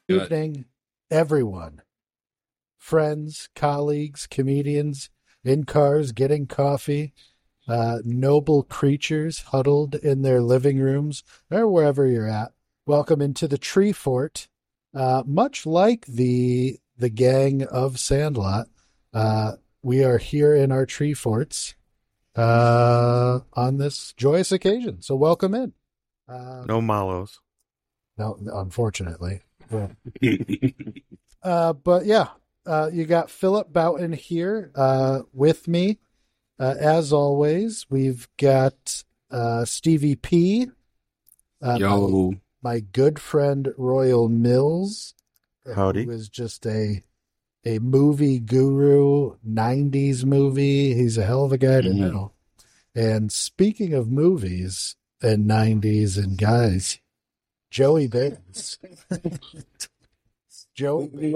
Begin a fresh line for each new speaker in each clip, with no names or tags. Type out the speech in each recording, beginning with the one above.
Evening, everyone. Friends, colleagues, comedians, in cars, getting coffee, noble creatures huddled in their living rooms, or wherever you're at. Welcome into the Tree Fort. Much like the gang of Sandlot, we are here in our tree forts on this joyous occasion. So welcome in.
No Malos.
No, unfortunately. But yeah, you got Philip Boughton here with me. As always, we've got Stevie P.
Yo.
My good friend Royal Mills.
Howdy.
Who is just a movie guru, 90s movie. He's a hell of a guy to know. And speaking of movies and 90s and guys, Joey Baines. Joe,
the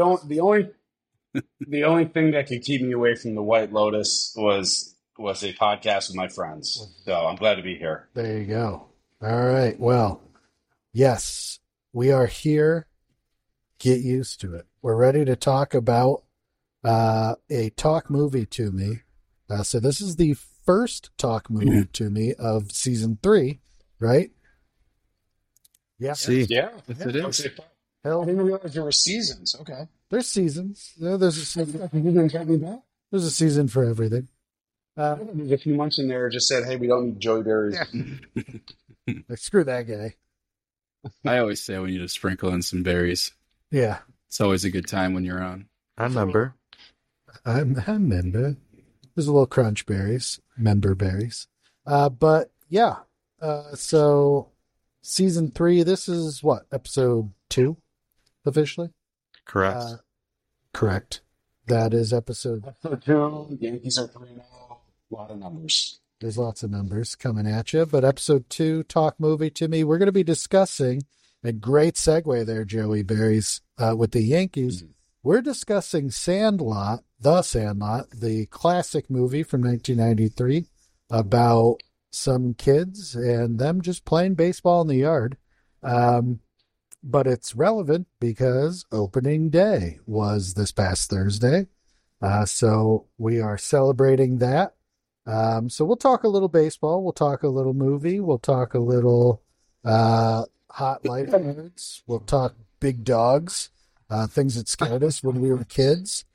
only thing that could keep me away from the White Lotus was a podcast with my friends. So I'm glad to be here.
There you go. All right. Well, yes, we are here. Get used to it. We're ready to talk about a Talk Movie to Me. So this is the first Talk Movie to Me of season 3, right? Yeah.
See.
Yeah.
Yes, it is.
I didn't realize there were seasons. Okay.
There's seasons. There's a season.
You didn't tell me that?
There's a season for everything.
There's a few months in there just said, hey, we don't need Joey Berries.
Like, screw that guy.
I always say we need to sprinkle in some berries.
Yeah.
It's always a good time when you're on.
I remember.
I'm member. There's a little crunch berries, member berries. But yeah. So season 3, this is what, episode 2 officially?
Correct.
Correct. That is episode.
Episode 2, Yankees are 3-0. A lot of numbers.
There's lots of numbers coming at you. But episode 2, Talk Movie to Me, we're going to be discussing, a great segue there, Joey Berries, with the Yankees. Mm-hmm. We're discussing Sandlot, the classic movie from 1993 about some kids and them just playing baseball in the yard. But it's relevant because opening day was this past Thursday. So we are celebrating that. So we'll talk a little baseball. We'll talk a little movie. We'll talk a little hot light nerds. We'll talk big dogs, things that scared us when we were kids,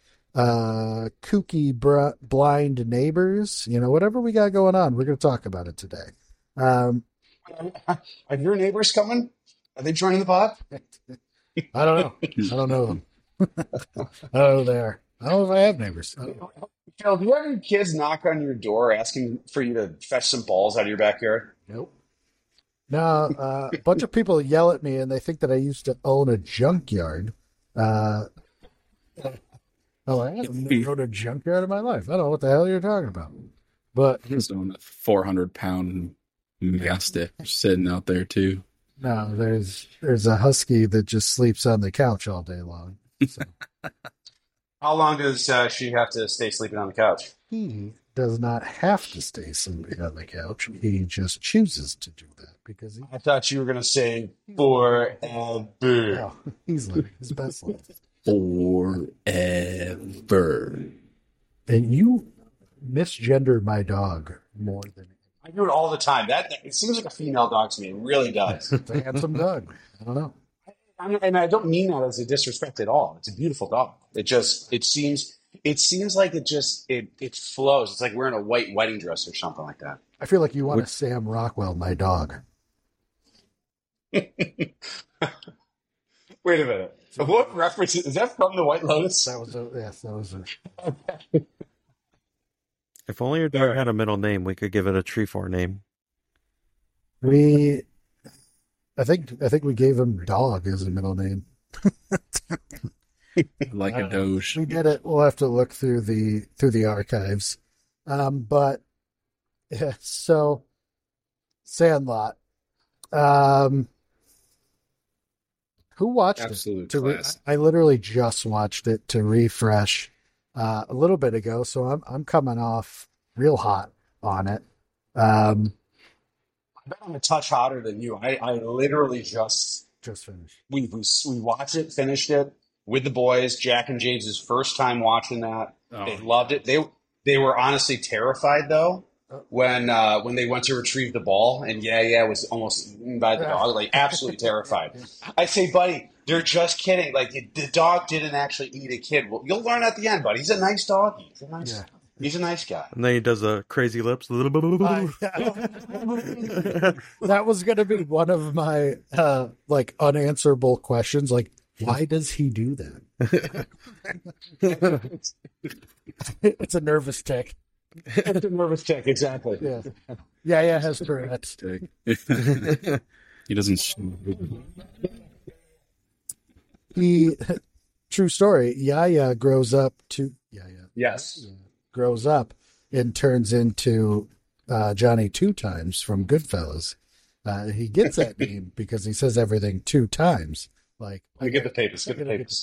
kooky blind neighbors, whatever we got going on, we're going to talk about it today.
Are your neighbors coming? Are they joining the pod?
I don't know. I don't know them. I don't know who they are. I don't know if I have neighbors.
Phil, do you have any kids knock on your door asking for you to fetch some balls out of your backyard?
Nope. No, a bunch of people yell at me and they think that I used to own a junkyard. I haven't owned a junkyard in my life. I don't know what the hell you're talking about. But
I just own a 400-pound mastiff sitting out there too.
No, there's a husky that just sleeps on the couch all day long. So.
How long does she have to stay sleeping on the couch?
He does not have to stay sleeping on the couch. He just chooses to do that because
I thought you were going to say forever.
No, he's living his best life.
Forever.
And you misgender my dog more than
I do it all the time. It seems like a female dog to me. It really does.
It's a handsome dog. I don't know.
And I don't mean that as a disrespect at all. It's a beautiful dog. It seems like it flows. It's like wearing a white wedding dress or something like that.
I feel like you want to Sam Rockwell my dog.
Wait a minute. What reference is that from the White Lotus?
That was a.
If only your dog had a middle name, we could give it a tree fort name.
I think we gave him Dog as a middle name.
Like a Doge.
We did it. We'll have to look through the archives. But yeah, so Sandlot. Who watched
Absolute
it?
class.
I literally just watched it to refresh a little bit ago, so I'm coming off real hot on it.
I bet I'm a touch hotter than you. I literally just
Just finished.
We watched it, finished it with the boys. Jack and James' first time watching that.
Oh,
They loved it. They were honestly terrified though
Oh.
when they went to retrieve the ball, and yeah was almost eaten by the dog. Like absolutely terrified. I say, buddy, they're just kidding. Like the dog didn't actually eat a kid. Well, you'll learn at the end, buddy. He's a nice dog. He's a nice guy.
And then he does the crazy lips.
That was going to be one of my like unanswerable questions. Like, why does he do that? It's a nervous tick.
It's a nervous tick, exactly.
Yeah. Yeah, has Tourette's.
He doesn't.
True story. Yaya grows up to
Yes.
grows up and turns into Johnny Two Times from Goodfellas. He gets that name because he says everything 2 times. Like,
Get the papers.
Get the papers.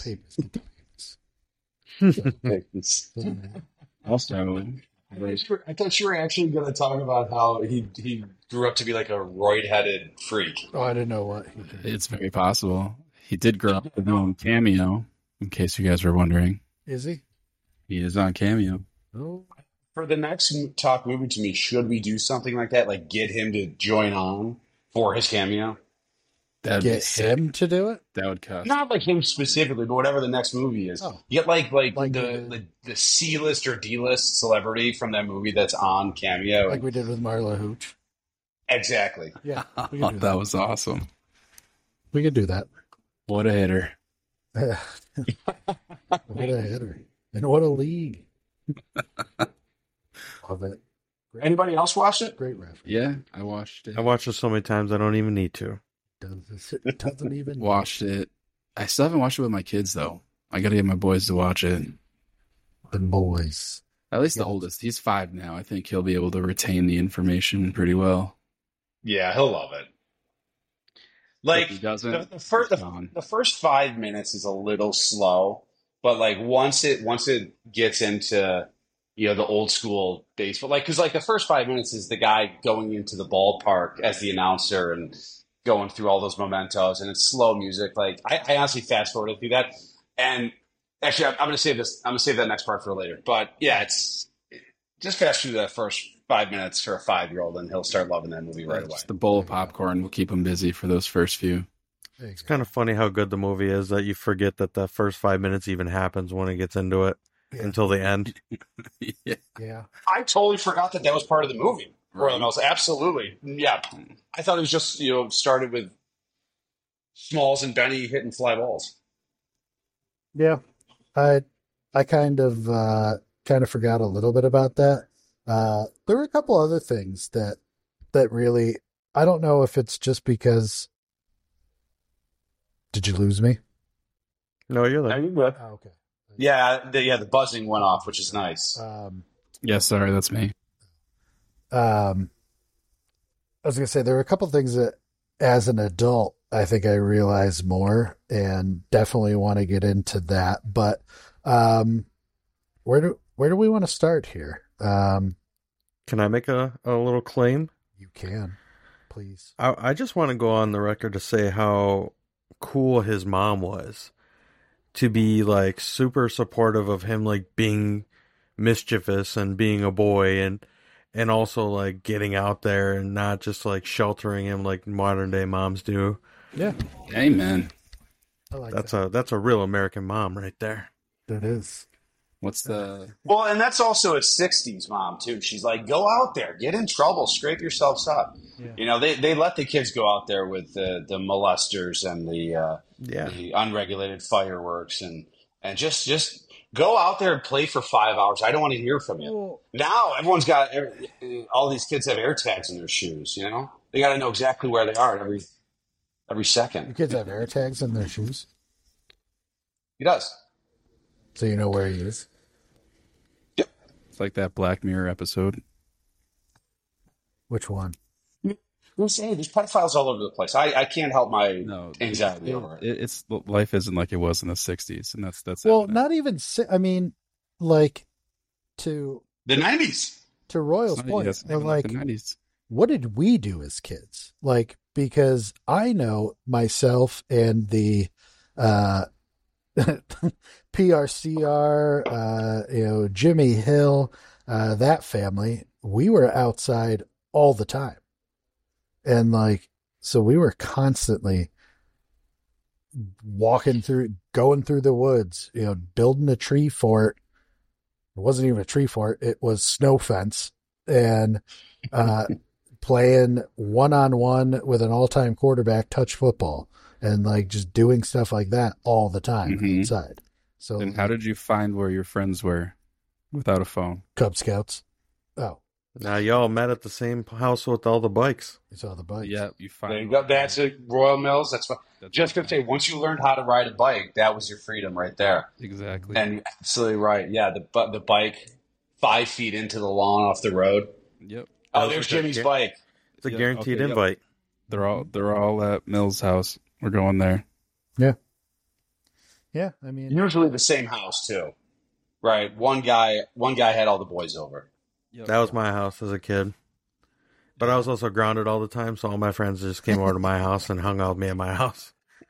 Papers.
Also,
I thought you were actually going to talk about how he grew up to be like a roid-headed freak.
Oh, I didn't know what he did.
it's very possible he did grow up with his own Cameo. In case you guys were wondering,
Is he?
he is on Cameo.
Oh,
For the next talk movie to me, should we do something like that? Like get him to join on for his cameo?
That'd be
get
sick.
him to do it?
That would cost.
Not like him specifically, but whatever the next movie is.
Oh.
Get like
Like
the C-list or D-list celebrity from that movie that's on cameo.
Like we did with Marla Hooch.
Exactly.
Yeah, we
Oh,
could do
that
that.
was awesome.
We could do that.
What a hitter.
What a hitter. And what a league. Love it.
Anybody else watch it?
Great reference.
Yeah, I watched it.
I watched it so many times I don't even need to.
Doesn't even
Watched it. I still haven't watched it with my kids though. I got to get my boys to watch it.
the boys.
At least the
Yeah.
oldest. He's 5 now. I think he'll be able to retain the information pretty well.
Yeah, he'll love it. Like
If he doesn't,
the first
it's gone.
the first 5 minutes is a little slow, but like once it gets into the old school baseball, like because like the first 5 minutes is the guy going into the ballpark as the announcer and going through all those mementos, and it's slow music. Like I honestly fast forwarded through that, and actually I'm gonna save this. I'm gonna save that next part for later. But yeah, it's just fast through the first 5 minutes for a 5-year-old, and he'll start loving that movie right away.
Just the bowl of popcorn will keep him busy for those first few.
There you
It's
go.
kind of funny how good the movie is that you forget that the first 5 minutes even happens when it gets into it
Yeah.
until the end.
Yeah.
Yeah.
I totally forgot that was part of the movie.
Right.
Right. Absolutely. Yeah. I thought it was just, started with Smalls and Benny hitting fly balls.
Yeah. I kind of forgot a little bit about that. There were a couple other things that really, I don't know if it's just because. Did you lose me?
No, you're there.
Oh, okay.
Yeah. The buzzing went off, which is nice.
Yeah, sorry, that's me.
I was going to say there were a couple things that as an adult, I think I realized more and definitely want to get into that. But where do we want to start here?
Can I make a little claim?
You can, please.
I just want to go on the record to say how cool his mom was to be like super supportive of him, like being mischievous and being a boy and also like getting out there and not just like sheltering him like modern day moms do.
Yeah,
Amen.
I like
That's a real American mom right there.
that is.
What's the...
Well, and that's also a 60s mom, too. She's like, go out there, get in trouble, scrape yourselves up.
Yeah.
They let the kids go out there with the molesters and
Yeah.
the unregulated fireworks and just go out there and play for 5 hours. I don't want to hear from you.
Well,
Now everyone's got all these kids have air tags in their shoes. They got to know exactly where they are every
your
second.
kids have air tags in their shoes,
He does.
so you know where he is.
It's like that Black Mirror episode.
Which one?
There's pedophiles all over the place. I can't help my
No,
anxiety over it.
It's life isn't like it was in the 60s, and that's
Well,
evident.
not even. I mean, like to
The 90s.
Royal's
It's not-
point.
yes,
We're
even
like,
the 90s.
what did we do as kids? Like because I know myself and the PRCR, Jimmy Hill, that family, we were outside all the time. And like, so we were constantly going through the woods, building a tree fort. It wasn't even a tree fort. It was snow fence, and playing 1-on-1 with an all-time quarterback touch football, and like just doing stuff like that all the time inside. So,
and how did you find where your friends were without a phone?
Cub Scouts. Oh,
Now y'all met at the same house with all the bikes.
you saw the bikes.
Yeah, you find.
There you go. That's it. Royal Mills. That's what. Just gonna say, once you learned how to ride a bike, that was your freedom right there.
Exactly.
And you're absolutely right. Yeah, the bike 5 feet into the lawn off the road.
Yep.
Oh, there's Jimmy's bike.
It's a
Yeah,
guaranteed
okay, yep.
invite.
They're all at Mill's house. We're going there.
Yeah. I mean,
Usually the same house too, right? One guy had all the boys over.
Yep.
That was my house as a kid. But I was also grounded all the time, so all my friends just came over to my house and hung out with me at my house.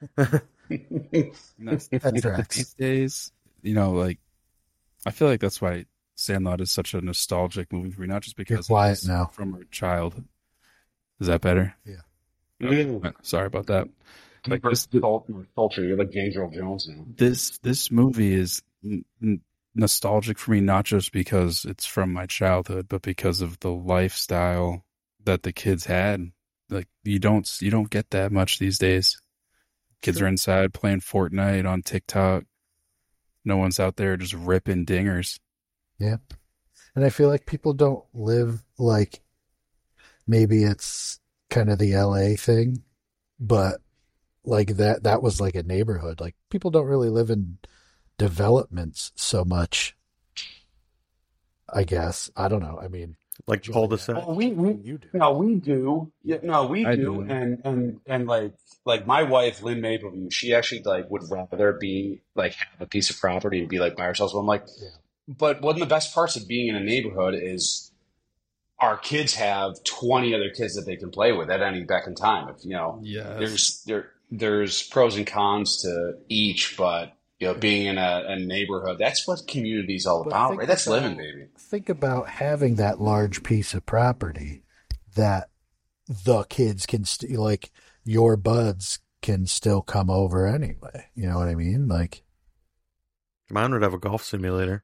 that tracks.
These days, like, I feel like that's why Sandlot is such a nostalgic movie for me, not just
You're
because
quiet
it's
now.
from our child. Is that better?
Yeah.
Okay. Sorry about that. Like
Culture. You're like James Earl Jones now.
This movie is nostalgic for me, not just because it's from my childhood, but because of the lifestyle that the kids had. Like you don't get that much these days. Kids are inside playing Fortnite on TikTok. No one's out there just ripping dingers.
Yeah. And I feel like people don't live like, maybe it's kind of the LA thing, but like that was like a neighborhood. Like people don't really live in developments so much, I guess. I don't know. I mean,
Like cul-de-sac.
Well,
you do.
No, we do. Yeah, no, we
I
do.
do.
And like my wife, Lynn Mapleview, she actually like would rather be like have a piece of property and be like by herself. So I'm like,
Yeah.
but one of the best parts of being in a neighborhood is our kids have 20 other kids that they can play with at any beck and time. If
Yes.
there's pros and cons to each, but being in a neighborhood, that's what community's all
But
about,
think
right? That's
about-
living, baby.
Think about having that large piece of property that the kids can like your buds can still come over anyway. You know what I mean? Like,
Mine would have a golf simulator.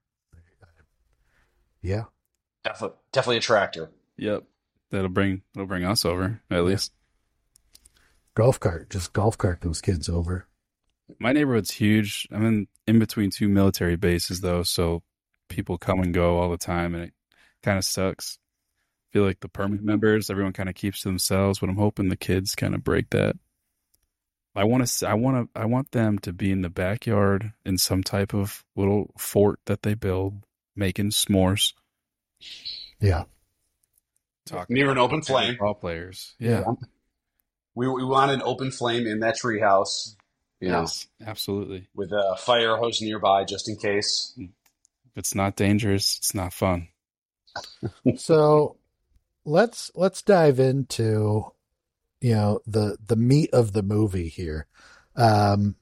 yeah.
Definitely a tractor.
Yep. That'll bring us over, at least.
Golf cart those kids over.
My neighborhood's huge. I'm in between two military bases, though, so people come and go all the time, and it kind of sucks. I feel like the permanent members, everyone kind of keeps to themselves, but I'm hoping the kids kind of break that. I want them to be in the backyard in some type of little fort that they build, making s'mores,
Yeah.
talking
Near an open flame.
ball players. Yeah.
We want an open flame in that treehouse.
Yes, absolutely.
With a fire hose nearby just in case.
If it's not dangerous, it's not fun.
So let's dive into the meat of the movie here. And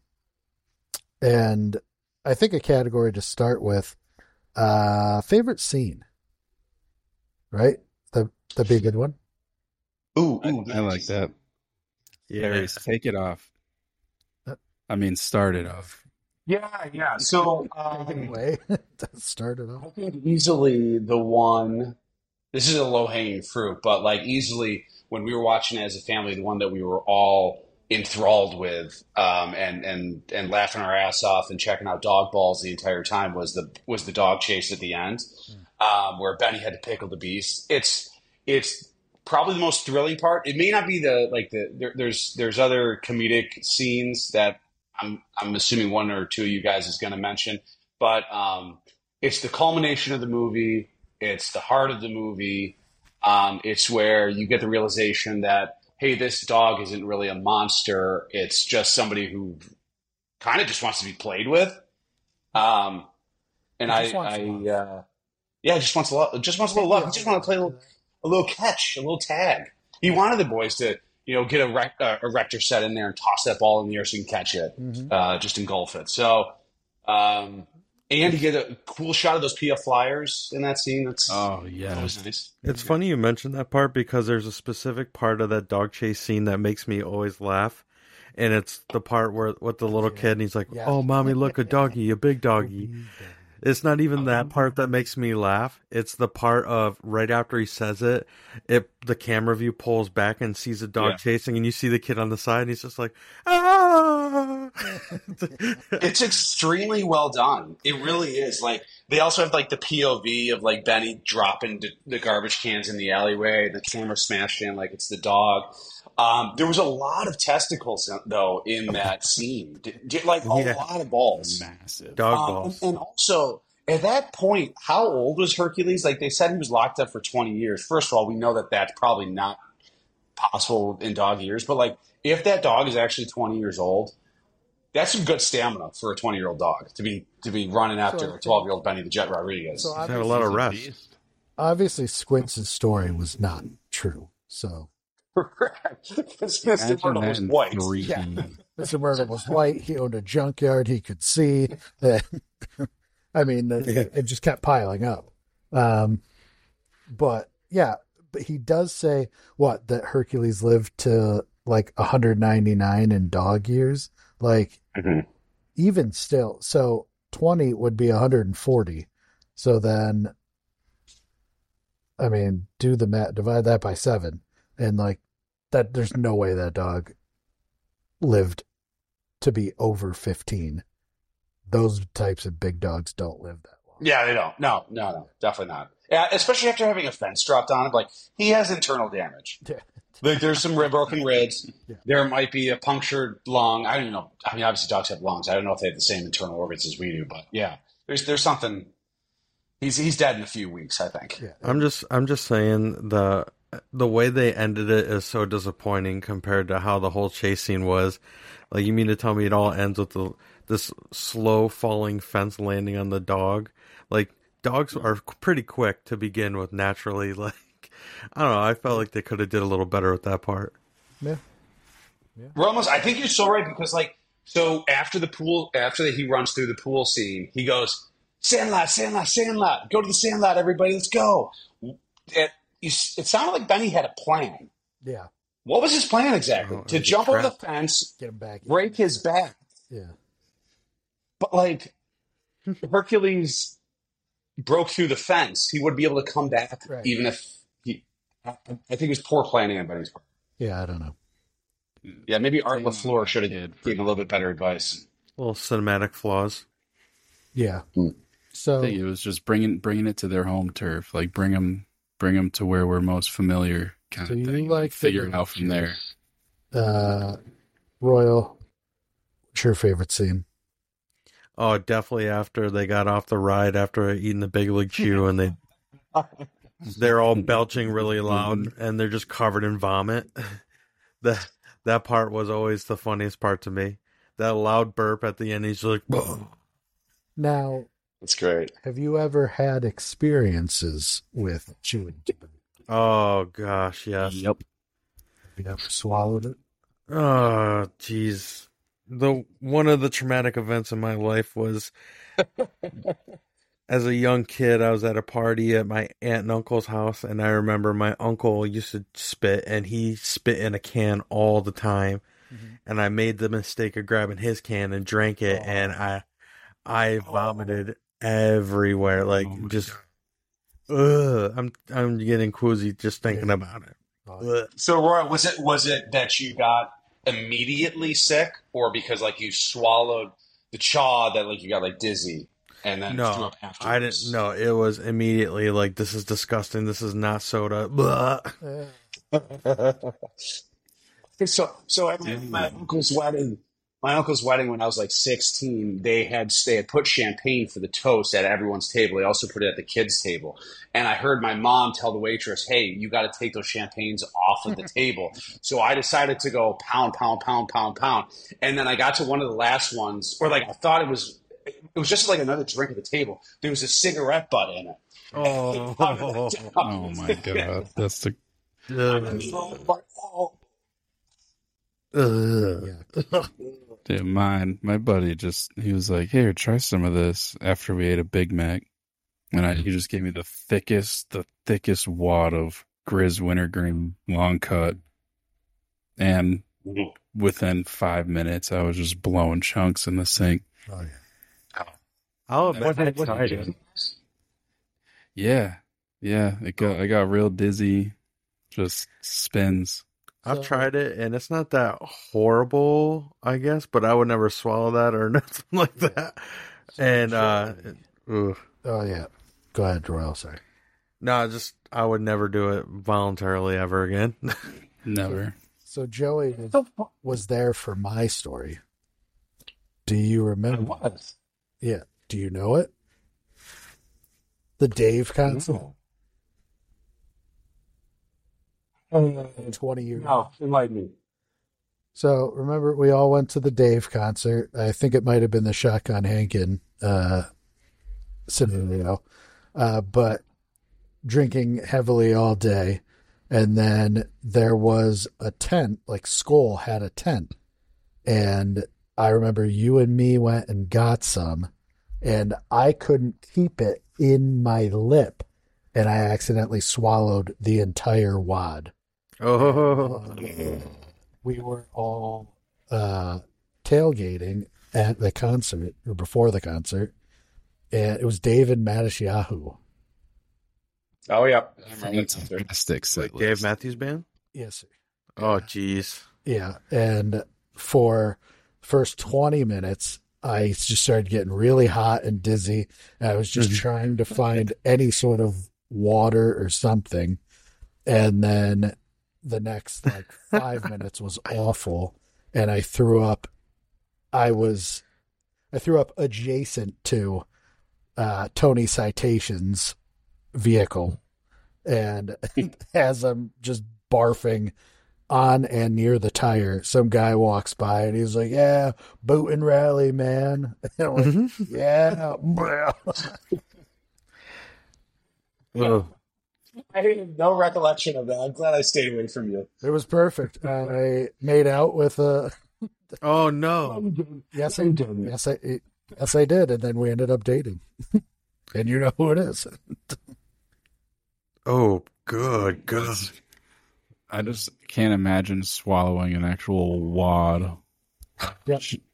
I think a category to start with, favorite scene. Right? The be a good one.
Ooh,
I like that. Harris, take it off. Start it off.
Yeah. So
Anyway, start it
I
off.
think easily the one. This is a low hanging fruit, but like easily when we were watching it as a family, the one that we were all enthralled with, and laughing our ass off and checking out dog balls the entire time was the dog chase at the end, where Benny had to pickle the beast. It's probably the most thrilling part. It may not be there's other comedic scenes that I'm assuming one or two of you guys is going to mention, but it's the culmination of the movie. It's the heart of the movie. It's where you get the realization that, hey, this dog isn't really a monster. It's just somebody who kind of just wants to be played with. And just wants a little love. He just wants to play a little catch, a little tag. He wanted the boys to get a Rector set in there and toss that ball in the air so you can catch it, just engulf it. So, and you get a cool shot of those PF Flyers in that scene. That's always nice.
It's funny you mentioned that part because there's a specific part of that dog chase scene that makes me always laugh. And it's the part where with the little kid and he's like, "Oh, mommy, look, a doggy, a big doggy." It's not even that part that makes me laugh. It's the part of right after he says it, the camera view pulls back and sees a dog chasing, and you see the kid on the side, and he's just like, "Ah!"
It's extremely well done. It really is. Like they also have like the POV of like Benny dropping the garbage cans in the alleyway, the camera smashed in like it's the dog. There was a lot of testicles, though, in that scene. Like, a lot of balls.
Massive.
Dog balls.
And also, at that point, how old was Hercules? Like, they said he was locked up for 20 years. First of all, we know that that's probably not possible in dog years. But, like, if that dog is actually 20 years old, that's some good stamina for a 20-year-old dog to be running after a 12-year-old Benny the Jet Rodriguez.
So
He's had a lot of rest.
Obviously, Squints' story was not true, so...
Correct. Mr. Myrtle was white.
Yeah. Mr. Myrtle was white. He owned a junkyard. He could see. I mean, it just kept piling up. But he does say that Hercules lived to like 199 in dog years. Like, even still, so 20 would be 140. So then, I mean, do the math, divide that by 7. And like that, there's no way that dog lived to be over 15. Those types of big dogs don't live that long.
Yeah, they don't. No, definitely not. Yeah, especially after having a fence dropped on him. Like he has internal damage.
Yeah.
Like there's some broken ribs. Yeah. There might be a punctured lung. I don't even know. I mean, obviously dogs have lungs. I don't know if they have the same internal organs as we do, but yeah, there's something. He's dead in a few weeks, I think.
Yeah.
I'm just saying the way they ended it is so disappointing compared to how the whole chase scene was. Like, you mean to tell me it all ends with this slow falling fence landing on the dog? Like, dogs are pretty quick to begin with naturally. Like, I don't know. I felt like they could have did a little better with that part.
Yeah.
Ramos, I think you're so right because, like, so after he runs through the pool scene, he goes, "Sandlot, Sandlot, Sandlot. Go to the Sandlot, everybody. Let's go." It sounded like Benny had a plan.
Yeah.
What was his plan exactly? To jump over the fence,
get him back,
break his back.
Yeah. But
like Hercules broke through the fence, he would be able to come back, even if I think it was poor planning on Benny's part.
Yeah, I don't know.
Yeah, maybe Art LaFleur should have given a little bit better advice.
Little cinematic flaws.
Yeah. So
I think it was just bringing it to their home turf, like bring them to where we're most familiar, kind of thing. Like figure it out from there.
Royal, what's your favorite scene?
Oh, definitely after they got off the ride after eating the Big League Chew and they're all belching really loud and they're just covered in vomit. That part was always the funniest part to me. That loud burp at the end, he's like, "Whoa."
Now,
that's great.
Have you ever had experiences with chewing tobacco?
Oh gosh, yes.
Yep.
Have you ever swallowed it?
Oh, jeez. One of the traumatic events in my life was as a young kid, I was at a party at my aunt and uncle's house, and I remember my uncle used to spit, and he spit in a can all the time. Mm-hmm. And I made the mistake of grabbing his can and drank it, and I vomited everywhere. Like, I'm getting quoozy just thinking about it.
So, Roy, was it that you got immediately sick, or because like you swallowed the chaw that like you got like dizzy and then threw up afterwards?
I didn't. No, it was immediately like, this is disgusting. This is not soda.
So at my uncle's wedding when I was like 16, they had put champagne for the toast at everyone's table. They also put it at the kids' table. And I heard my mom tell the waitress, "Hey, you got to take those champagnes off of the table." So I decided to go pound, pound, pound, pound, pound. And then I got to one of the last ones, or like I thought it was just like another drink at the table. There was a cigarette butt in it.
Oh my God. That's the...
Yeah.
Dude, my buddy he was like, "Here, try some of this." After we ate a Big Mac, and he just gave me the thickest wad of Grizz Wintergreen long cut, and within 5 minutes, I was just blowing chunks in the sink.
Oh yeah.
I'll bet I tried it.
Yeah, I got real dizzy, just spins.
I've tried it, and it's not that horrible, I guess, but I would never swallow that or nothing like that. And,
Oh yeah. Go ahead, Royal. Sorry.
no, I would never do it voluntarily ever again.
Never.
So Joey was there for my story. Do you remember?
What?
Yeah. Do you know it? The Dave concert. 20 years.
No, enlighten me.
So remember, we all went to the Dave concert. I think it might have been the Shotgun Hankin scenario, but drinking heavily all day. And then there was a tent, like Skoll had a tent. And I remember you and me went and got some, and I couldn't keep it in my lip, and I accidentally swallowed the entire wad.
Oh,
We were all tailgating at the concert, or before the concert, and it was Dave and Matisyahu.
Oh, yeah.
Fantastic set
Dave
list.
Matthews Band?
Yes, sir.
Oh, jeez.
Yeah, and for first 20 minutes, I just started getting really hot and dizzy, and I was just trying to find any sort of water or something, and then the next 5 minutes was awful, and I threw up. I threw up adjacent to Tony Citation's vehicle, and as I'm just barfing on and near the tire, some guy walks by and he's like, "Yeah, boot and rally, man." And I'm like, "Yeah."
Oh.
I have no recollection of that. I'm glad I stayed away from you.
It was perfect. I made out with a.
Oh, no.
Yes, I did. Yes, I did, and then we ended up dating. And you know who it is.
Oh, good God.
I just can't imagine swallowing an actual wad.
Yeah.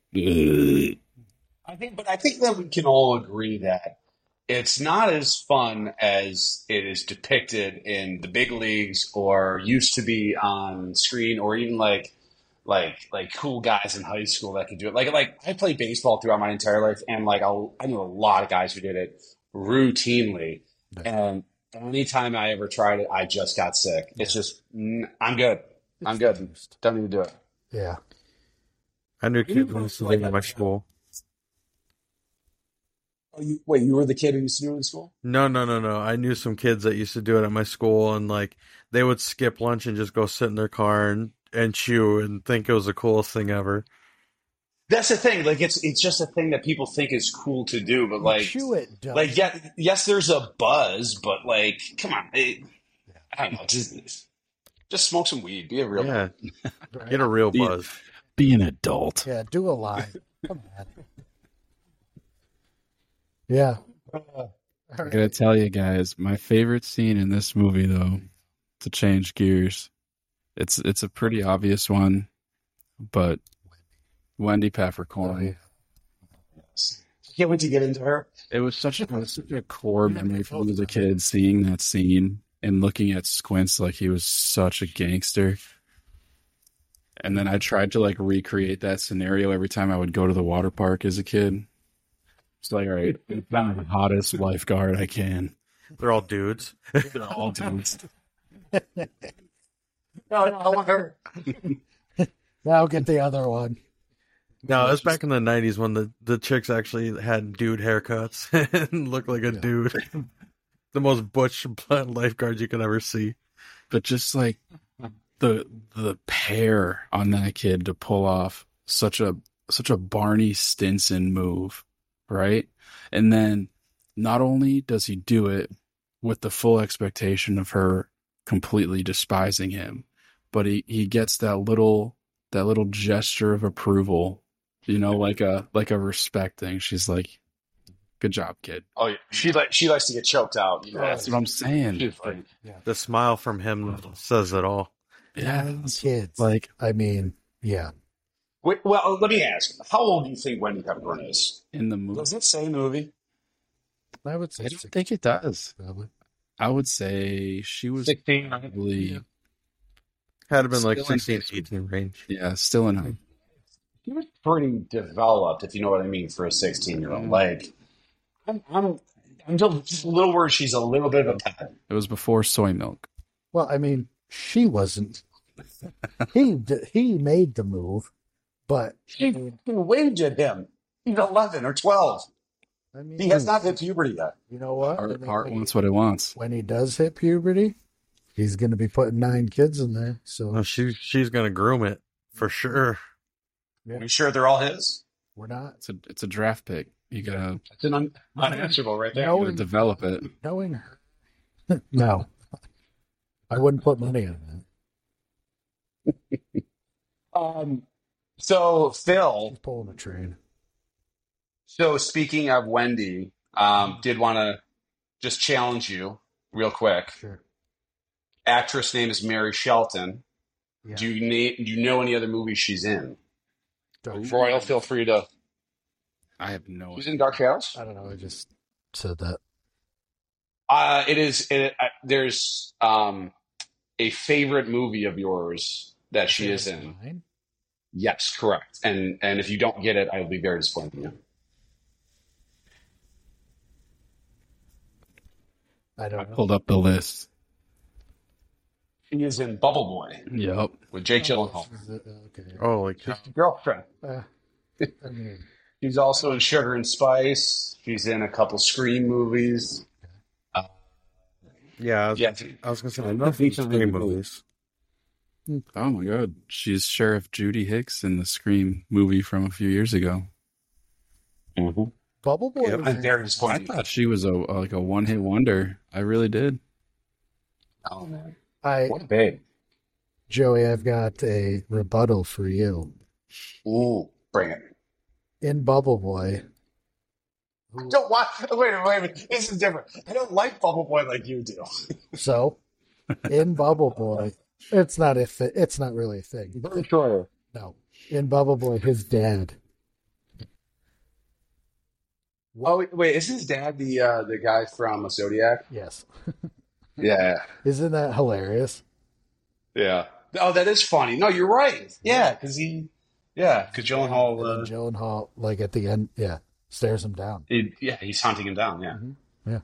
I think that we can all agree that it's not as fun as it is depicted in the big leagues or used to be on screen, or even like cool guys in high school that could do it. Like I played baseball throughout my entire life, and I knew a lot of guys who did it routinely. And anytime I ever tried it, I just got sick. It's just I'm good. I'm good. Don't need to do it.
Yeah.
I knew kids who used to live in my school.
Oh, you were the kid who used to do it in school?
No. I knew some kids that used to do it at my school, and they would skip lunch and just go sit in their car and chew and think it was the coolest thing ever.
That's the thing. It's just a thing that people think is cool to do, but
chew it, dumb.
yes, there's a buzz, but come on, I don't know, just smoke some weed, be a real
Yeah, get a real buzz.
Be an adult.
Yeah, do a line. Come on. Yeah.
I gotta tell you guys, my favorite scene in this movie, though, to change gears, it's a pretty obvious one, but Wendy Peppercorn.
Can't wait to get into her.
It was such a core memory for me as a kid, seeing that scene and looking at Squints like he was such a gangster. And then I tried to recreate that scenario every time I would go to the water park as a kid. It's like, all right, I'm the hottest lifeguard I can.
They're all dudes.
They're all dudes.
No, I want her.
Now get the other one.
No, it was back in the 90s when the chicks actually had dude haircuts and looked like a dude. The most butch lifeguards you could ever see.
But just the pair on that kid to pull off such a Barney Stinson move, right? And then not only does he do it with the full expectation of her completely despising him, but he gets that that little gesture of approval, like a respect thing. She's like, "Good job, kid."
Oh yeah, she likes to get choked out.
That's what I'm saying.
She's like,
The smile from him says it all.
Kids.
Like,
I mean, yeah.
wait, well, let me ask, how old do you think Wendy Peppercorn is?
in the movie,
Does it say in the movie?
I would say
I don't think it does.
probably.
I would say she was
16.
probably,
Had to been like
Still in
16, 18 range.
yeah, still in high.
He was pretty developed, if you know what I mean, for a 16-year-old. Like, I'm just a little worried she's a little bit of a pet.
It was before soy milk.
Well, I mean, she wasn't. He made the move, but
She waved at him. He's 11 or 12.
I mean,
He has not hit puberty yet.
You know what?
Heart wants what it wants.
When he does hit puberty, he's going to be putting 9 kids in there. So
Well, she's gonna groom it for sure.
Are you sure they're all his?
we're not
It's a draft pick. You gotta
That's an unanswerable right there.
No.
develop it.
knowing her. No, I wouldn't put money on that.
So Phil,
He's pulling a train.
so speaking of Wendy, did want to just challenge you real quick.
Sure.
Actress name is Mary Shelton.
Yeah.
Do you know any other movies she's in?
Dark
Royal, feel free to.
I have no
She's
idea.
in Dark Shadows.
I don't know. I just said that.
There's a favorite movie of yours that she is in.
Mine?
Yes, correct. And if you don't get it, I will be very disappointed in you.
I
I
don't know.
pulled up the list.
She is in Bubble Boy
Yep.
with Jake Gyllenhaal.
Is it- okay.
Oh, like
She's the girlfriend.
I mean,
She's also in Sugar and Spice. She's in a couple Scream movies.
yeah.
Yeah,
I was gonna say nothing Scream movies.
Oh my god. She's Sheriff Judy Hicks in the Scream movie from a few years ago.
Bubble Boy.
Yep,
was
I'm
in-
very
I
disappointed.
thought she was a one-hit wonder. I really did.
Oh man,
I
what a babe!
Joey, I've got a rebuttal for you.
Ooh, bring it.
In Bubble Boy,
I don't want. Wait a minute. This is different. I don't like Bubble Boy like you do.
so in Bubble Boy, it's not really a thing.
Very sure.
No, in Bubble Boy, his dad.
Oh wait, isn't his dad the guy from Zodiac?
Yes,
Yeah,
isn't that hilarious?
yeah. Oh, that is funny. No, you're right. Yeah, because Gyllenhaal.
And Gyllenhaal, like at the end, stares him down.
He's hunting him down. Yeah,
Yeah,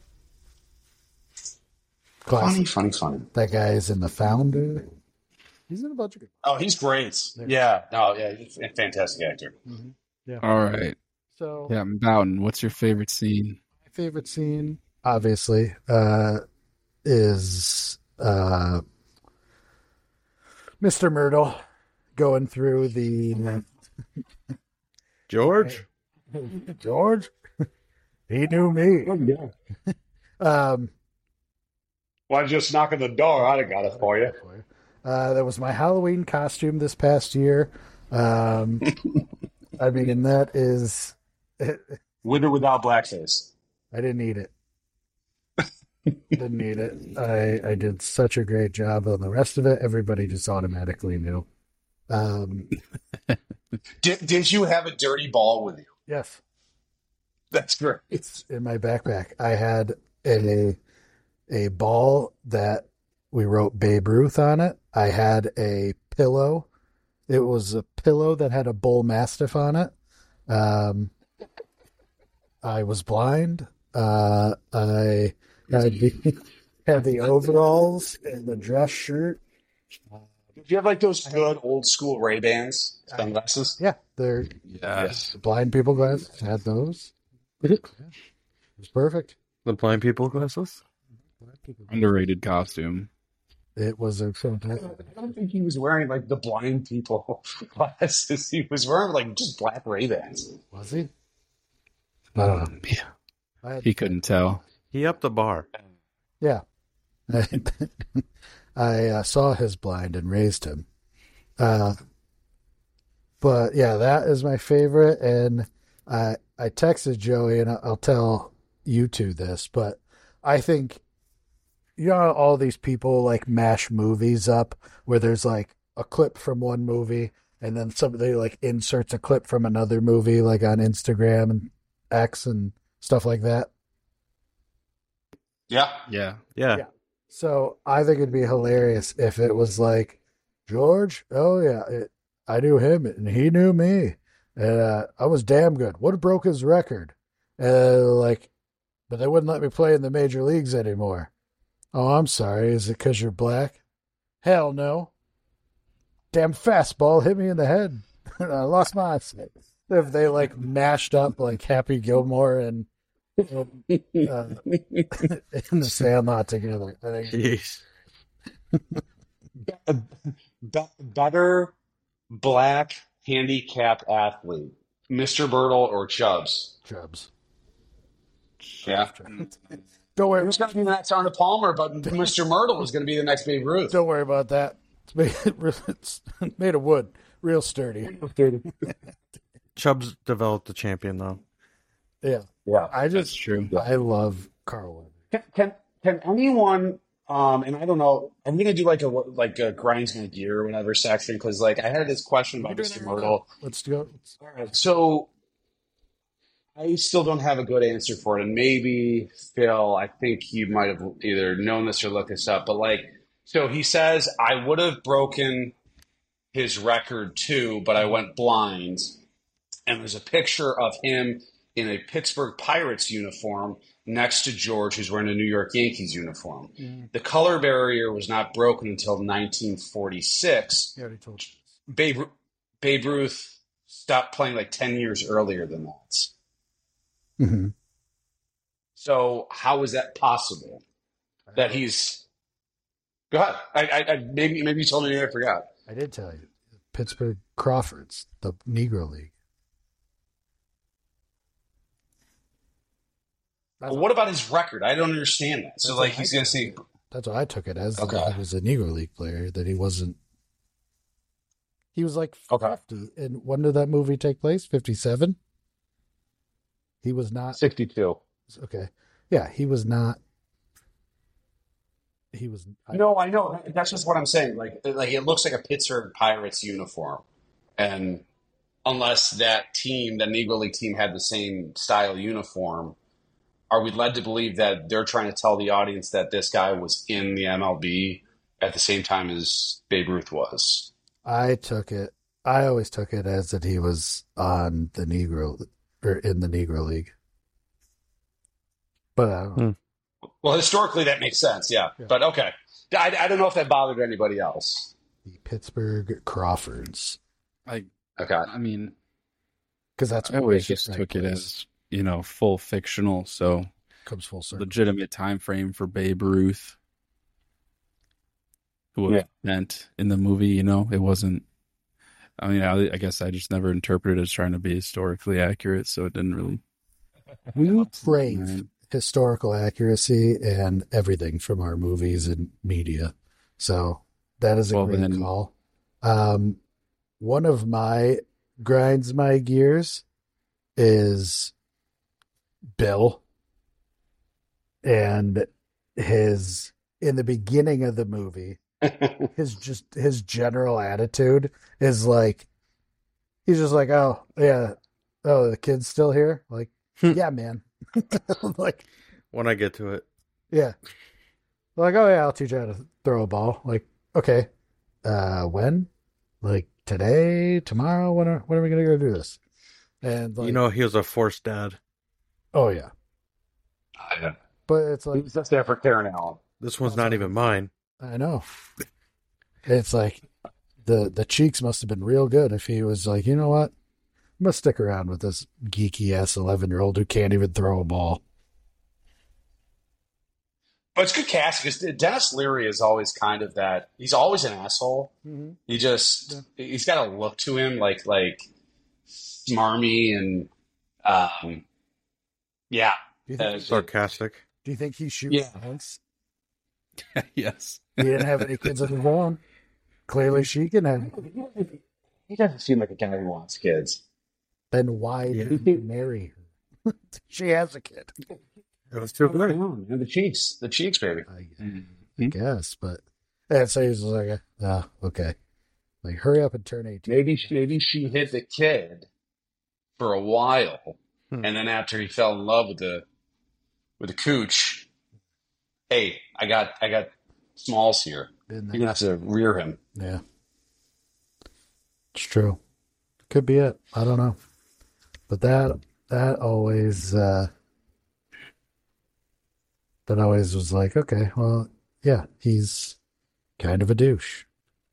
classic.
funny.
That guy is in The Founder. He's in a bunch of good.
Oh, he's great. Yeah, no, yeah, he's a fantastic actor.
All right.
So
Yeah, Bowden, what's your favorite scene?
my favorite scene, obviously, is Mr. Myrtle going through the
George.
George. He knew me.
Why just knock on the door? I'd have got it for you.
That was my Halloween costume this past year. I mean, that is.
With or without blackface.
I didn't need it. Didn't need it. I did such a great job on the rest of it. Everybody just automatically knew.
Did you have a dirty ball with you?
Yes,
That's great.
it's in my backpack. I had a ball that we wrote Babe Ruth on it. I had a pillow. It was a pillow that had a bull mastiff on it. I was blind. I had the overalls and the dress shirt.
Did you have like those good old school Ray-Bans sunglasses?
Yeah, they're
Yes.
blind people glasses. Had those. Yeah, it was perfect.
The blind people glasses.
Underrated costume.
It was a
I don't think he was wearing like the blind people glasses. He was wearing like just black Ray-Bans.
Was he? I don't know.
Yeah.
I had,
He couldn't tell.
He upped the bar.
yeah. I saw his blind and raised him. But yeah, that is my favorite. And I texted Joey, and I'll tell you two this, but I think, you know, all these people like mash movies up where there's like a clip from one movie and then somebody like inserts a clip from another movie, like on Instagram and X and stuff like that.
Yeah.
Yeah.
Yeah.
So I think it'd be hilarious if it was like, George, oh yeah, I knew him and he knew me. And I was damn good. Would have broke his record. Like, but they wouldn't let me play in the major leagues anymore. Oh, I'm sorry. Is it because you're black? Hell no. Damn fastball hit me in the head. I lost my eyesight. If they like mashed up like Happy Gilmore and in the Sandlot together, I think.
Jeez.
Better black handicapped athlete, Mr. Birtle or Chubbs?
Chubbs.
Yeah.
Don't worry.
Who's going to be the next Arnold Palmer, but Mr. Myrtle is going to be the next Babe Ruth.
Don't worry about that. It's made of wood, real sturdy.
Chubbs developed the champion, though.
Yeah,
Yeah.
That's true.
I love Carl Weathers.
Can anyone? And I don't know. I'm gonna do like a grinds my gear or whatever section because like I had this question about Mr. Myrtle.
Let's go.
All right, so I still don't have a good answer for it, and maybe Phil, I think you might have either known this or looked this up, but like, so he says I would have broken his record too, but I went blind, and there's a picture of him in a Pittsburgh Pirates uniform next to George, who's wearing a New York Yankees uniform. The color barrier was not broken until 1946.
You already told you.
Babe Ruth stopped playing like 10 years earlier than that.
Mm-hmm.
So how is that possible? That he's... Go ahead. I maybe you told me and I forgot.
I did tell you. Pittsburgh Crawfords, the Negro League.
Well, what about his record? I don't understand that. So, like, he's going to say...
That's what I took it as.
Okay.
That he was a Negro League player, that he wasn't... He was like 50.
Okay.
And when did that movie take place? 57? He was not...
62.
Okay. Yeah, he was not... He was...
No, I know. That's just what I'm saying. Like it looks like a Pittsburgh Pirates uniform. And unless that team, that Negro League team, had the same style uniform... Are we led to believe that they're trying to tell the audience that this guy was in the MLB at the same time as Babe Ruth was?
I always took it as that he was on the Negro, or in the Negro League. But I don't know.
Well, historically, that makes sense, yeah. But okay. I don't know if that bothered anybody else.
The Pittsburgh Crawfords.
Okay.
I
mean,
Because that's
I always just took it as, full fictional, so
comes full circle.
legitimate time frame for Babe Ruth, who was meant in the movie. It wasn't. I mean, I guess I just never interpreted it as trying to be historically accurate, so it didn't really.
We crave historical accuracy and everything from our movies and media, so that is a great call. One of my grinds my gears is Bill, and in the beginning of the movie, his general attitude is like, he's just like, oh yeah, oh, the kid's still here, like, yeah, man. Like,
when I get to it,
yeah, like, oh yeah, I'll teach you how to throw a ball. Like, okay, when? Like today, tomorrow? When are we gonna go do this? And like,
he was a forced dad.
Oh yeah. But it's like,
He's just there for Karen Allen.
This one's not even mine.
I know. It's like the cheeks must have been real good if he was like, you know what? I'm gonna stick around with this geeky ass 11-year-old who can't even throw a ball.
But it's good casting because Dennis Leary is always kind of that. He's always an asshole.
Mm-hmm.
He's got a look to him like smarmy and yeah.
Sarcastic.
Do you think he shoots once?
Yes.
He didn't have any kids of his own. Clearly she can have.
He doesn't seem like a guy who wants kids.
Then why
Yeah.
did you marry her? She has a kid.
It was too good.
And the cheeks, baby.
I guess, but and so he's like, okay, like hurry up and turn 18.
Maybe she hit the kid for a while, and then after he fell in love with the cooch, hey, I got Smalls here.
Been
You're gonna have to rear him.
Yeah, it's true. Could be it. I don't know, but that always was like, okay, well, yeah, he's kind of a douche.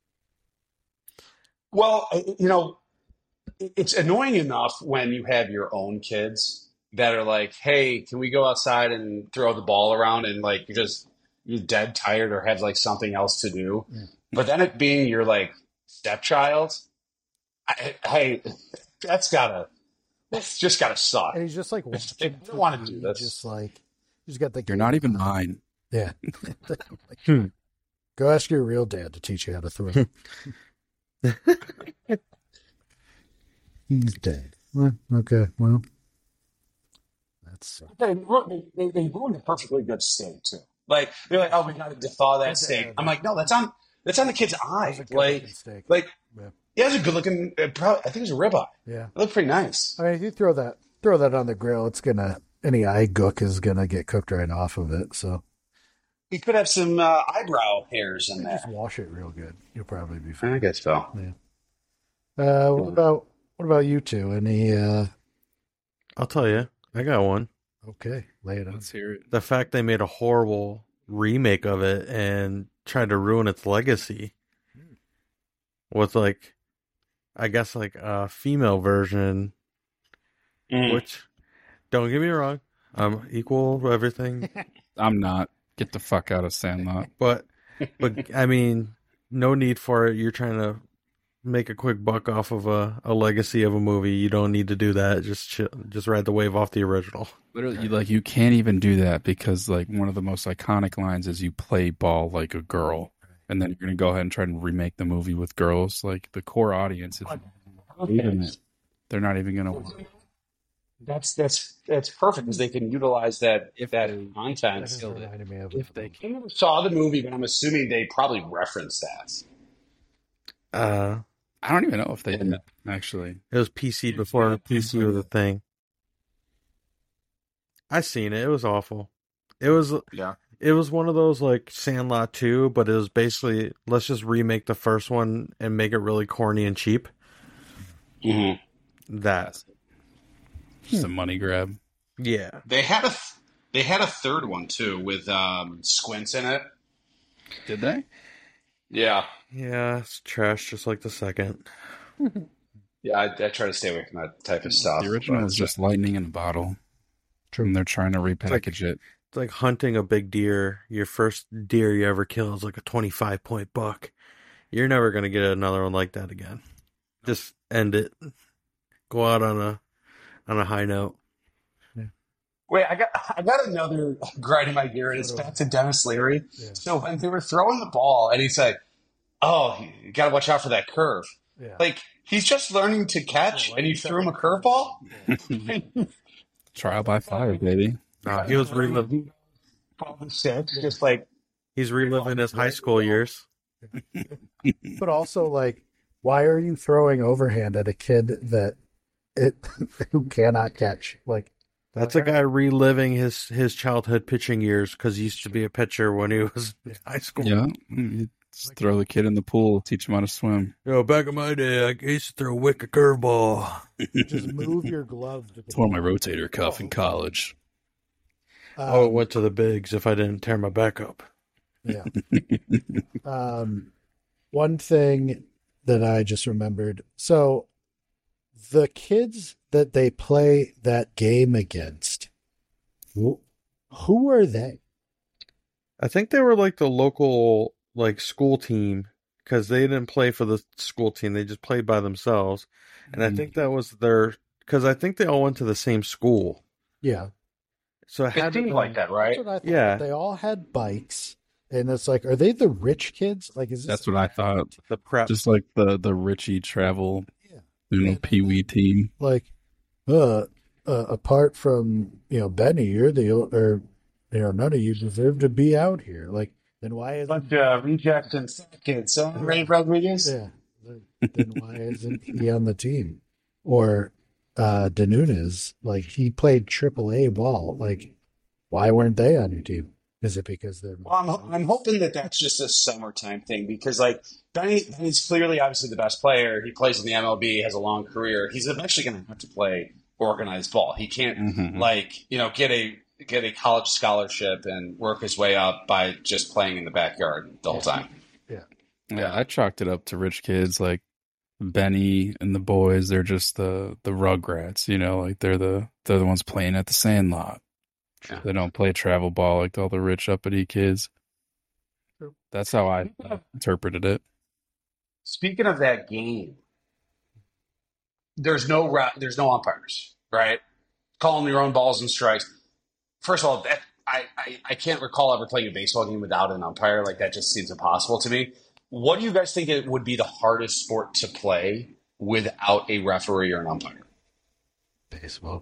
Well, it's annoying enough when you have your own kids that are like, "Hey, can we go outside and throw the ball around?" And like you're dead tired or have like something else to do.
Yeah.
But then it being your like stepchild, that's just gotta suck.
And he's just like,
I don't want to do this.
Just like, he's got the.
You're not even mine.
Yeah. Go ask your real dad to teach you how to throw. He's dead. Well, okay. Well, that's.
They ruined a perfectly good steak too. Like they're like, "Oh, we got to thaw that steak." I'm like, "No, that's on the kid's eye."
Steak.
Yeah, it's a good looking. I think it was a ribeye.
Yeah,
it looked pretty nice.
I mean, if you throw that on the grill, it's gonna any eye gook is gonna get cooked right off of it. So
You could have some eyebrow hairs in there.
just wash it real good. You'll probably be fine.
I guess so.
Yeah. What about you two? Any?
I'll tell you, I got one.
Okay, lay it on.
Let's hear it.
The fact they made a horrible remake of it and tried to ruin its legacy with like, I guess like a female version, which, don't get me wrong, I'm equal to everything,
I'm not. Get the fuck out of Sandlot.
but I mean, no need for it. You're trying to make a quick buck off of a legacy of a movie. You don't need to do that. Just ride the wave off the original.
Literally, you can't even do that because like one of the most iconic lines is "You play ball like a girl," and then you're gonna go ahead and try and remake the movie with girls. Like the core audience is even it. They're not even gonna.
That's perfect because they can utilize that content.
That just reminded me of it.
I never saw the movie, but I'm assuming they probably referenced that.
I don't even know if they did actually.
It was PC before PC was a thing. I seen it. It was awful. It was one of those like Sandlot 2, but it was basically let's just remake the first one and make it really corny and cheap.
Mm-hmm.
That.
Just a money grab.
Yeah.
They had a third one too with Squints in it.
Did they?
Yeah.
Yeah, it's trash just like the second.
Yeah, I try to stay away from that type of stuff.
The original is just lightning in a bottle. True. And they're trying to repackage it.
It's like hunting a big deer. Your first deer you ever kill is like a 25-point buck. You're never going to get another one like that again. Just end it. Go out on a high note.
Yeah.
Wait, I got another grinding my gear, and it's back to Dennis Leary.
Yeah.
So when they were throwing the ball, and he said, "Oh, you got to watch out for that curve."
Yeah.
Like he's just learning to catch, and you threw him a curveball.
Trial by fire, baby.
He was reliving.
Just like
He's reliving his high school years.
But also, like, why are you throwing overhand at a kid who cannot catch? Like,
That's a guy reliving his childhood pitching years because he used to be a pitcher when he was in high school.
Yeah. You just throw the kid in the pool, teach him how to swim.
Back in my day, I used to throw a wicked curveball.
just move your glove.
Tore my rotator cuff in college.
I went to the bigs if I didn't tear my back up.
Yeah. One thing that I just remembered. So the kids that they play that game against, who are they?
I think they were like the local like school team because they didn't play for the school team. They just played by themselves. And I think that was because I think they all went to the same school.
Yeah.
So it had
seemed like that, right?
That's what I thought.
Yeah.
They all had bikes And it's like, are they the rich kids? Like, is this
That's what I thought.
The prep.
Just like the Richie travel,
Yeah.
Pee Wee team.
like, apart from Benny, you're the or none of you deserve to be out here. Like, then why isn't
rejects and kids. So, Ray Rodriguez.
yeah? Then why isn't he on the team? Or De Nunez, like he played AAA ball. Like, why weren't they on your team? Is it because they're?
Well, I'm hoping that that's just a summertime thing because, like, Benny's clearly, obviously, the best player. He plays in the MLB, has a long career. He's eventually going to have to play organized ball. He can't, get a college scholarship and work his way up by just playing in the backyard the whole time.
Yeah, I chalked it up to rich kids like Benny and the boys. They're just the Rugrats, like they're the ones playing at the Sandlot.
Yeah.
They don't play travel ball like all the rich uppity kids. That's how I interpreted it.
Speaking of that game, there's no umpires, right? Calling your own balls and strikes. First of all, I can't recall ever playing a baseball game without an umpire. Like, that just seems impossible to me. What do you guys think it would be the hardest sport to play without a referee or an umpire?
Baseball.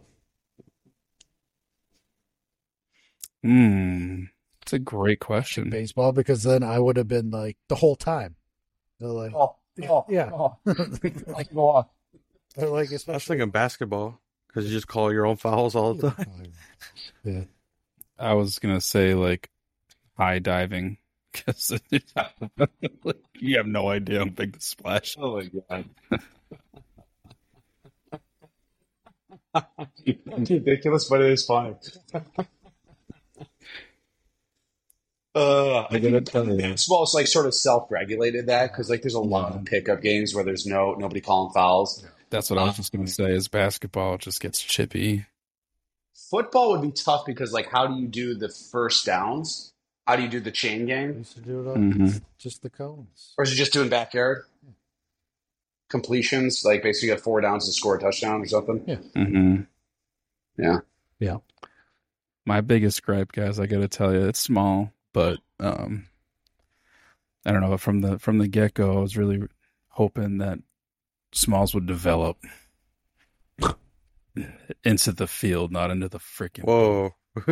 It's a great question.
Baseball, because then I would have been like the whole time. They're like, yeah.
Like, go on.
They're like,
I was
especially
thinking basketball because you just call your own fouls all the time.
Yeah.
I was gonna say like high diving because you have no idea how big the splash.
Oh my god. It's ridiculous, but it is funny. I gotta tell you, basketball is like sort of self-regulated that because like there's a lot of pickup games where there's nobody calling fouls.
That's what I was just gonna say. Is basketball just gets chippy.
Football would be tough because like how do you do the first downs? How do you do the chain
We
game?
used to do it on just the cones.
Or is it just doing backyard completions? Like basically you have 4 downs to score a touchdown or something?
Yeah.
Mm-hmm.
Yeah.
Yeah.
My biggest gripe, guys, I gotta tell you, it's small, but I don't know. From the get go, I was really hoping that Smalls would develop into the field, not into the freaking.
Whoa.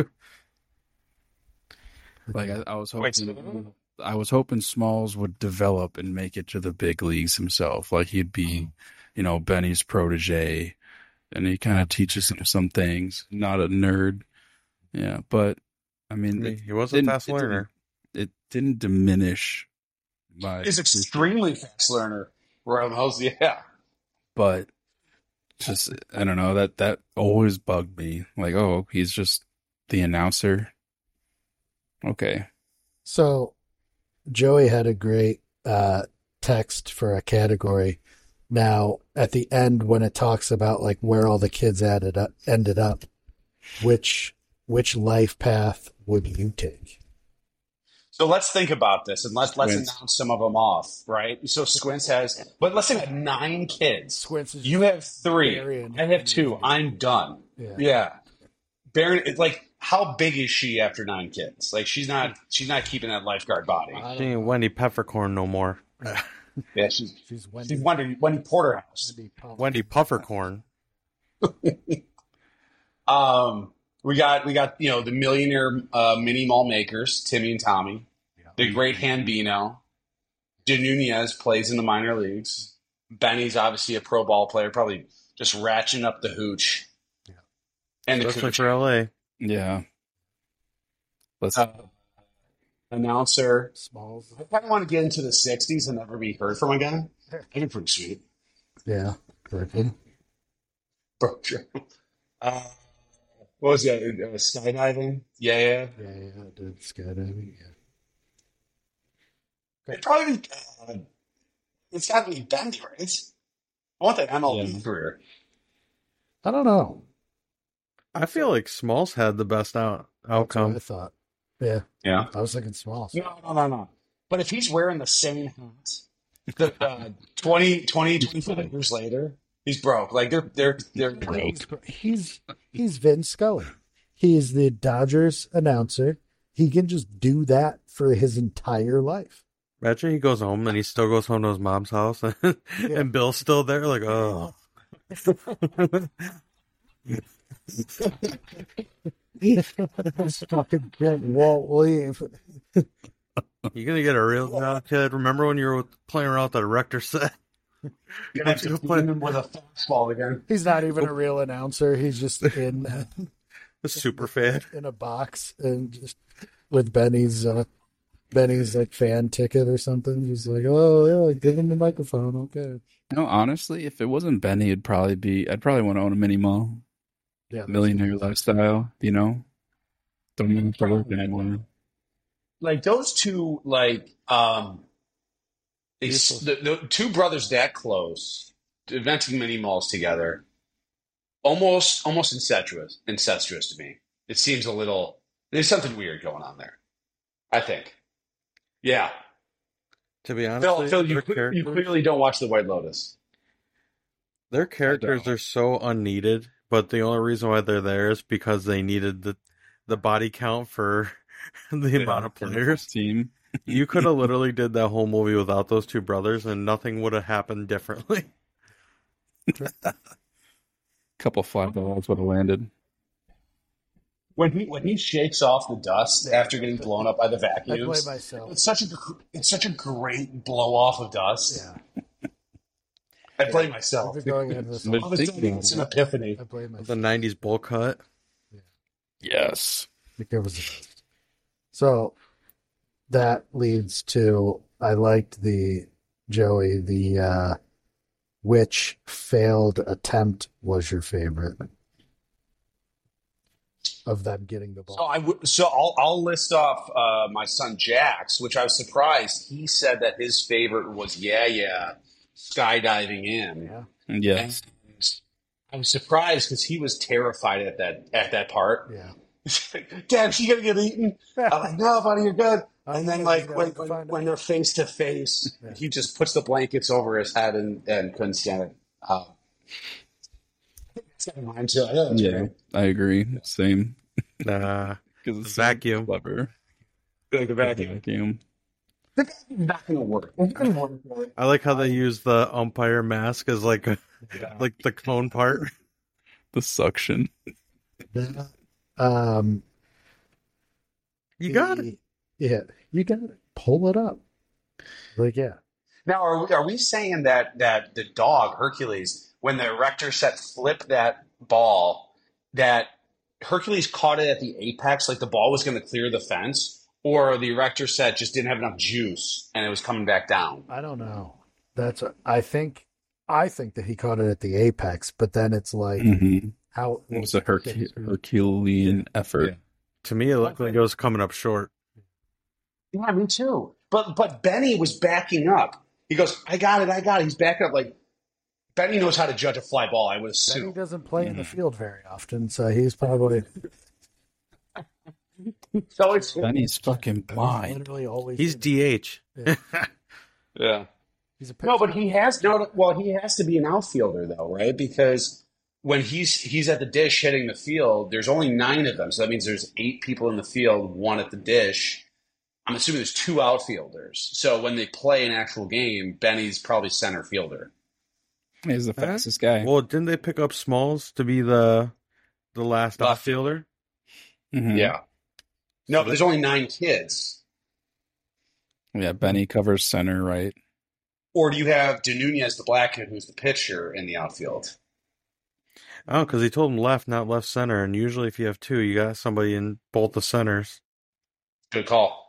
Like I was hoping. I was hoping Smalls would develop and make it to the big leagues himself. Like he'd be, Benny's protege, and he kind of teaches him some things. Not a nerd, yeah. But I mean,
He was a fast learner.
It didn't diminish my.
He's extremely fast learner. Ramos, yeah.
But just I don't know that always bugged me. Like, oh, he's just the announcer. Okay.
So Joey had a great text for a category. Now, at the end, when it talks about like where all the kids ended up, which life path would you take?
So let's think about this and let's announce some of them off, right? So Squints has, but let's say I have 9 kids.
Squints is
You have 3.
Barry
I have 2. I'm done. Yeah. Baron, it's like, how big is she after 9 kids? Like she's not keeping that lifeguard body.
She ain't Wendy Peppercorn no more.
Yeah, she's
Wendy
Wendy Porterhouse.
Wendy Puffercorn.
We got the millionaire mini mall makers, Timmy and Tommy. The great Hambino. De Nunez plays in the minor leagues. Benny's obviously a pro ball player, probably just ratcheting up the hooch.
Yeah.
And the
Especially
coach.
for LA.
Yeah. Let's.
Announcer.
Smalls.
I kind of want to get into the 60s and never be heard from again. That'd be pretty sweet.
Yeah. Perfect.
What was that? Skydiving? Yeah.
Yeah, I did skydiving. Yeah.
It'd probably be, it's got to be Bendy, right? I want that MLB career.
I don't know.
I feel like Smalls had the best
That's what
outcome.
I thought. Yeah.
Yeah.
I was thinking Smalls.
No. But if he's wearing the same hat, 25 years later, he's broke. Like they're broke.
He's Vin Scully. He's the Dodgers announcer. he can just do that for his entire life.
Imagine he goes home and he still goes home to his mom's house and Bill's still there. Like, oh.
Fucking Walt leave.
You're going to get a real job, kid. Remember when you were playing around with the director set?
You're going to have to him with a fastball again.
He's not even a real announcer. He's just in
A super fan.
in a box and just with Benny's like fan ticket or something. Just like, oh yeah, give him the microphone. Okay.
No, honestly, if it wasn't Benny, I'd probably want to own a mini mall.
Yeah.
Millionaire lifestyle, you know? Don't even start working anymore.
Like those two, the two brothers that close, inventing mini malls together, almost incestuous to me. It seems a little. There's something weird going on there. I think. Yeah.
To be honest,
Phil, you clearly don't watch The White Lotus.
Their characters are so unneeded, but the only reason why they're there is because they needed the body count for the amount of players.
Team.
You could have literally did that whole movie without those two brothers, and nothing would have happened differently.
Couple fly balls would have landed.
When he shakes off the dust after getting blown up by the
I play
vacuums,
myself.
it's such a great blow off of dust.
Yeah.
I play myself.
We're going into this.
But-
All of a sudden, it's an epiphany.
I play myself.
The 90s bowl cut.
Yes.
I think it was the best. So that leads to I liked the which failed attempt was your favorite of them getting the ball?
So I'll list off my son Jax, which I was surprised. He said that his favorite was skydiving in.
Yeah.
Yes.
And I was surprised because he was terrified at that part.
Yeah.
Dad, she gonna get eaten? I'm like, no, buddy, you're good.
I
And then,
know,
like,
you
when,
gotta
when,
find
when
out.
they're face to face,
Yeah.
he just puts the blankets over his head and couldn't stand it. That's kind of mine too. I know that's
Yeah,
great.
I agree. Same.
The
Because
vacuum.
Clever.
Like the vacuum.
Vacuum.
The vacuum's not gonna work. It's gonna work.
I like how they use the umpire mask as like the cone part.
The suction.
You got it.
Yeah, you got it. Pull it up. Like, yeah.
Now, are we saying that the dog Hercules, when the erector set flipped that ball, that Hercules caught it at the apex, like the ball was going to clear the fence, or the erector set just didn't have enough juice and it was coming back down?
I don't know. I think that he caught it at the apex, but then it's like
Mm-hmm.
how
It was a Herculean effort.
Yeah.
To me, it looked like it was coming up short.
Yeah, me too. But Benny was backing up. He goes, I got it. He's backing up. Like, Benny knows how to judge a fly ball, I would
Benny
assume.
doesn't play in the field very often, so he's probably
So it's
Benny's fucking blind.
literally always.
He's DH.
yeah.
He's a
No, but he has no. Well, he has to be an outfielder though, right? Because when he's at the dish hitting the field, there's only 9 of them, so that means there's 8 people in the field, 1 at the dish. I'm assuming there's 2 outfielders. So when they play an actual game, Benny's probably center fielder.
He's the fastest guy.
Well, didn't they pick up Smalls to be the last
Left.
outfielder?
Mhm.
Yeah. No, but there's only 9 kids.
Yeah, Benny covers center, right?
Or do you have De Nunez, the black kid, who's the pitcher in the outfield?
Oh, because he told him left, not left center. And usually if you have 2, you got somebody in both the centers.
Good call.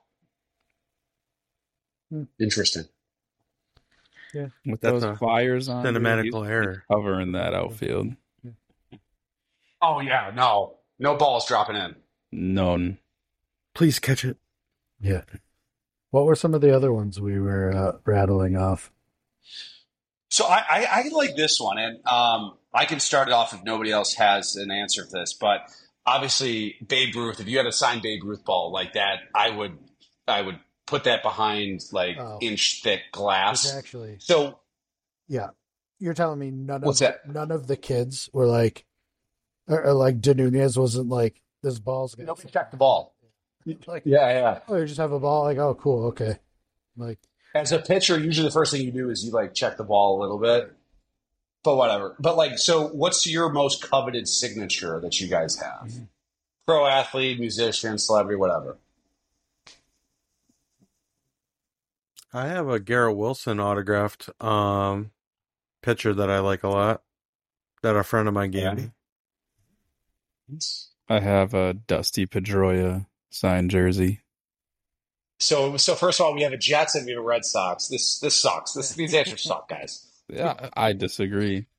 Hmm.
Interesting.
With
That's
those
a
flyers on,
cinematical
he's
error.
covering that outfield.
Oh, yeah, no balls dropping in.
None.
Please catch it.
Yeah. What were some of the other ones we were rattling off?
So I like this one, and I can start it off if nobody else has an answer for this. But obviously, Babe Ruth. If you had a signed Babe Ruth ball like that, I would put that behind like inch thick glass.
It's actually,
So
yeah. You're telling me
What's that?
none of the kids were like, or like De Nunez wasn't like, this ball's gonna.
nobody checked the ball.
Like,
Yeah.
oh, you just have a ball. Like, oh, cool, okay. Like,
As a pitcher, usually the first thing you do is you like check the ball a little bit. But whatever. But like, so what's your most coveted signature that you guys have? Pro athlete, musician, celebrity, whatever.
I have a Garrett Wilson autographed picture that I like a lot. That a friend of mine gave me.
I have a Dusty Pedroia signed jersey.
So first of all, we have a Jets and we have a Red Sox. This sucks. These answers suck, guys.
Yeah, I disagree.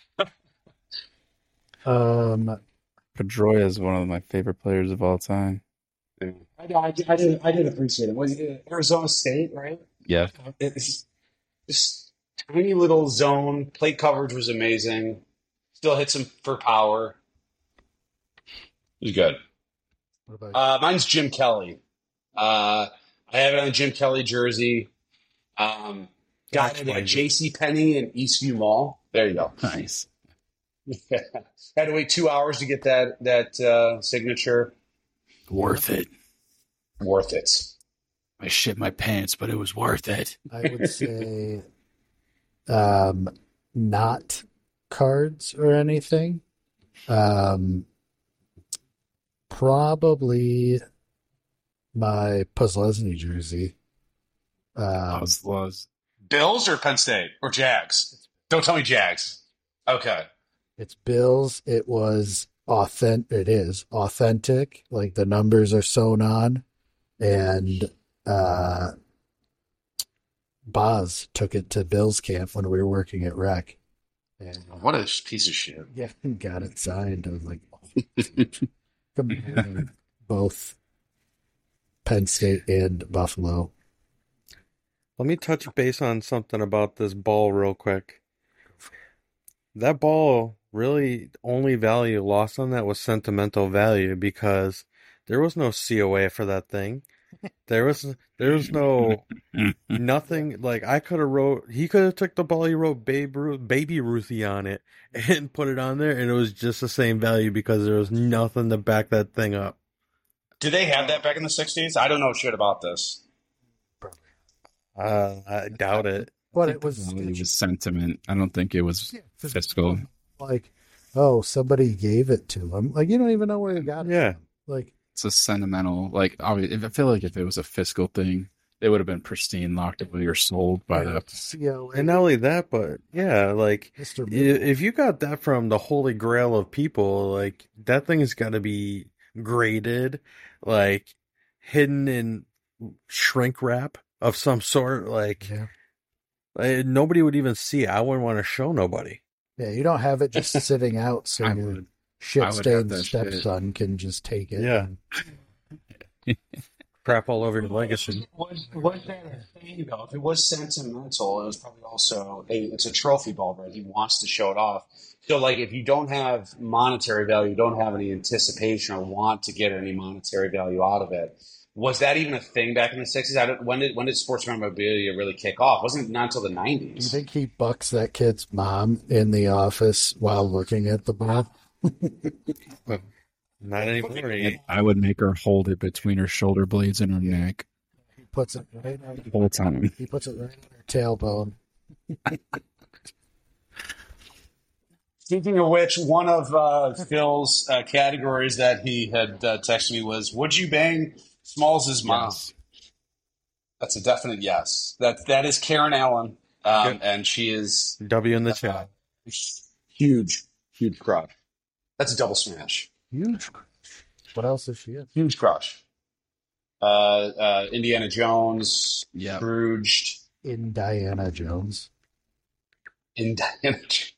um,
Pedroia is one of my favorite players of all time.
I didn't appreciate it. Was it Arizona State, right?
Yeah.
It's this tiny little zone. Plate coverage was amazing. Still hits him for power. It was good.
what about
Mine's Jim Kelly. I have it on a Jim Kelly jersey. Got it at J.C. Penney in Eastview Mall. There you go.
Nice.
Had to wait 2 hours to get that signature.
Worth it.
Worth it.
I shit my pants, but it was worth it.
I would say, not cards or anything. Probably my Puzzlesny jersey.
Was
Bills or Penn State or Jags? Don't tell me Jags. Okay.
It's Bills. It was authentic. It is authentic. Like the numbers are sewn on, and Boz took it to Bills camp when we were working at Rec, and
What a piece of shit.
yeah, got it signed. I was like, comparing both Penn State and Buffalo.
Let me touch base on something about this ball real quick. That ball, really, only value lost on that was sentimental value because there was no COA for that thing. There was no nothing. Like he could have took the ball, he wrote Baby Ruthie on it and put it on there, and it was just the same value because there was nothing to back that thing up.
Did they have that back in the 60s? I don't know shit about this.
I doubt it.
But it was
it was sentiment. I don't think it was fiscal.
like, oh, somebody gave it to him. Like, you don't even know where he got it.
Yeah.
from. Like,
It's a sentimental, like, obviously, I feel like if it was a fiscal thing, they would have been pristine, locked away, or sold by the.
COA,
And not only that, but yeah, like
Mr.
if you got that from the holy grail of people, like that thing has got to be graded, like hidden in shrink wrap of some sort. Like
Yeah.
nobody would even see it. I wouldn't want to show nobody.
Yeah, you don't have it just sitting out so
I
your
would have
shit-stained
that shit.
stepson can just take it.
Yeah. Crap all over your legacy.
Was that a thing though? If it was sentimental, it was probably also it's a trophy ball, right? He wants to show it off. So, like, if you don't have monetary value, you don't have any anticipation or want to get any monetary value out of it. Was that even a thing back in the 60s? When did sports memorabilia really kick off? Wasn't not until the 90s.
Do you think he bucks that kid's mom in the office while looking at the ball?
Not anymore.
I would make her hold it between her shoulder blades and her neck
He puts it right on,
the whole time.
he puts it right on her tailbone.
Speaking of which, one of Phil's categories that he had texted me was, "Would you bang Smalls' mom?"
Yes.
That's a definite yes. That is Karen Allen, and she is
W in the chat.
huge crush. That's a double smash.
Huge. What else is she in?
Huge crush. Indiana Jones,
Yep.
Scrooged,
In Diana Jones.
Indiana Jones.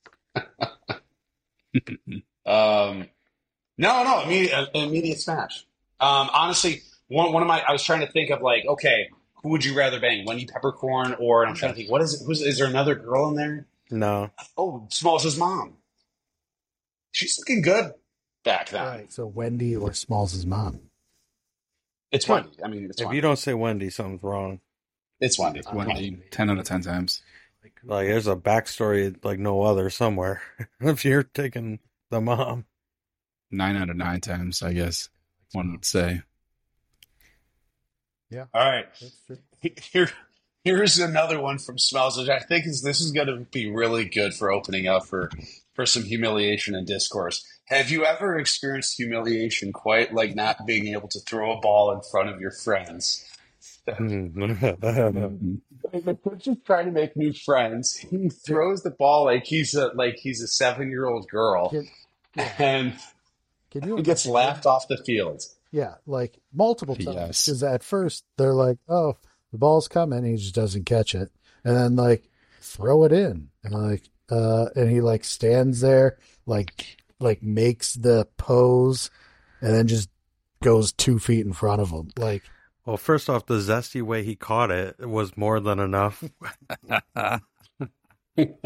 No, immediate smash. Honestly, one of I was trying to think of, like, okay, who would you rather bang, Wendy Peppercorn, or, and I'm trying to think, what is it? Is there another girl in there?
No.
Oh, Smalls' mom. She's looking good back then.
Right. So Wendy or Smalls' mom.
It's Wendy. I mean, it's
If
Wendy.
you don't say Wendy, something's wrong.
It's Wendy.
Wendy, 10 out of 10 times.
Like there's a backstory like no other somewhere. If you're taking the mom.
9 out of 9 times, I guess one would say.
Yeah,
All right.
that's true.
Here's another one from Smells, which I think this is going to be really good for opening up for some humiliation and discourse. Have you ever experienced humiliation quite like not being able to throw a ball in front of your friends? Like the coach is trying to make new friends. He throws the ball like he's a 7-year-old girl,
Can, yeah.
and
Can you
he gets
imagine?
laughed off the field.
Yeah, like multiple times.
Yes.
Because at first they're like, "Oh, the ball's coming," he just doesn't catch it, and then like throw it in, and and he like stands there, like makes the pose, and then just goes 2 feet in front of him, like.
Well, first off, the zesty way he caught it was more than enough.
Yeah,
And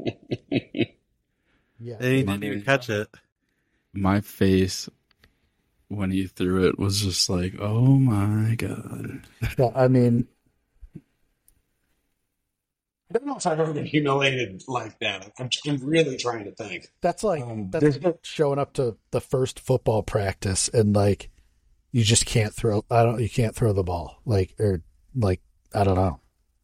he didn't even catch it.
My face when he threw it was just like, oh my God.
yeah. I mean,
I don't know if I've ever been humiliated like that. I'm really trying to think.
that's like
there's
that's showing up to the first football practice and like you just can't throw. You can't throw the ball, I don't know.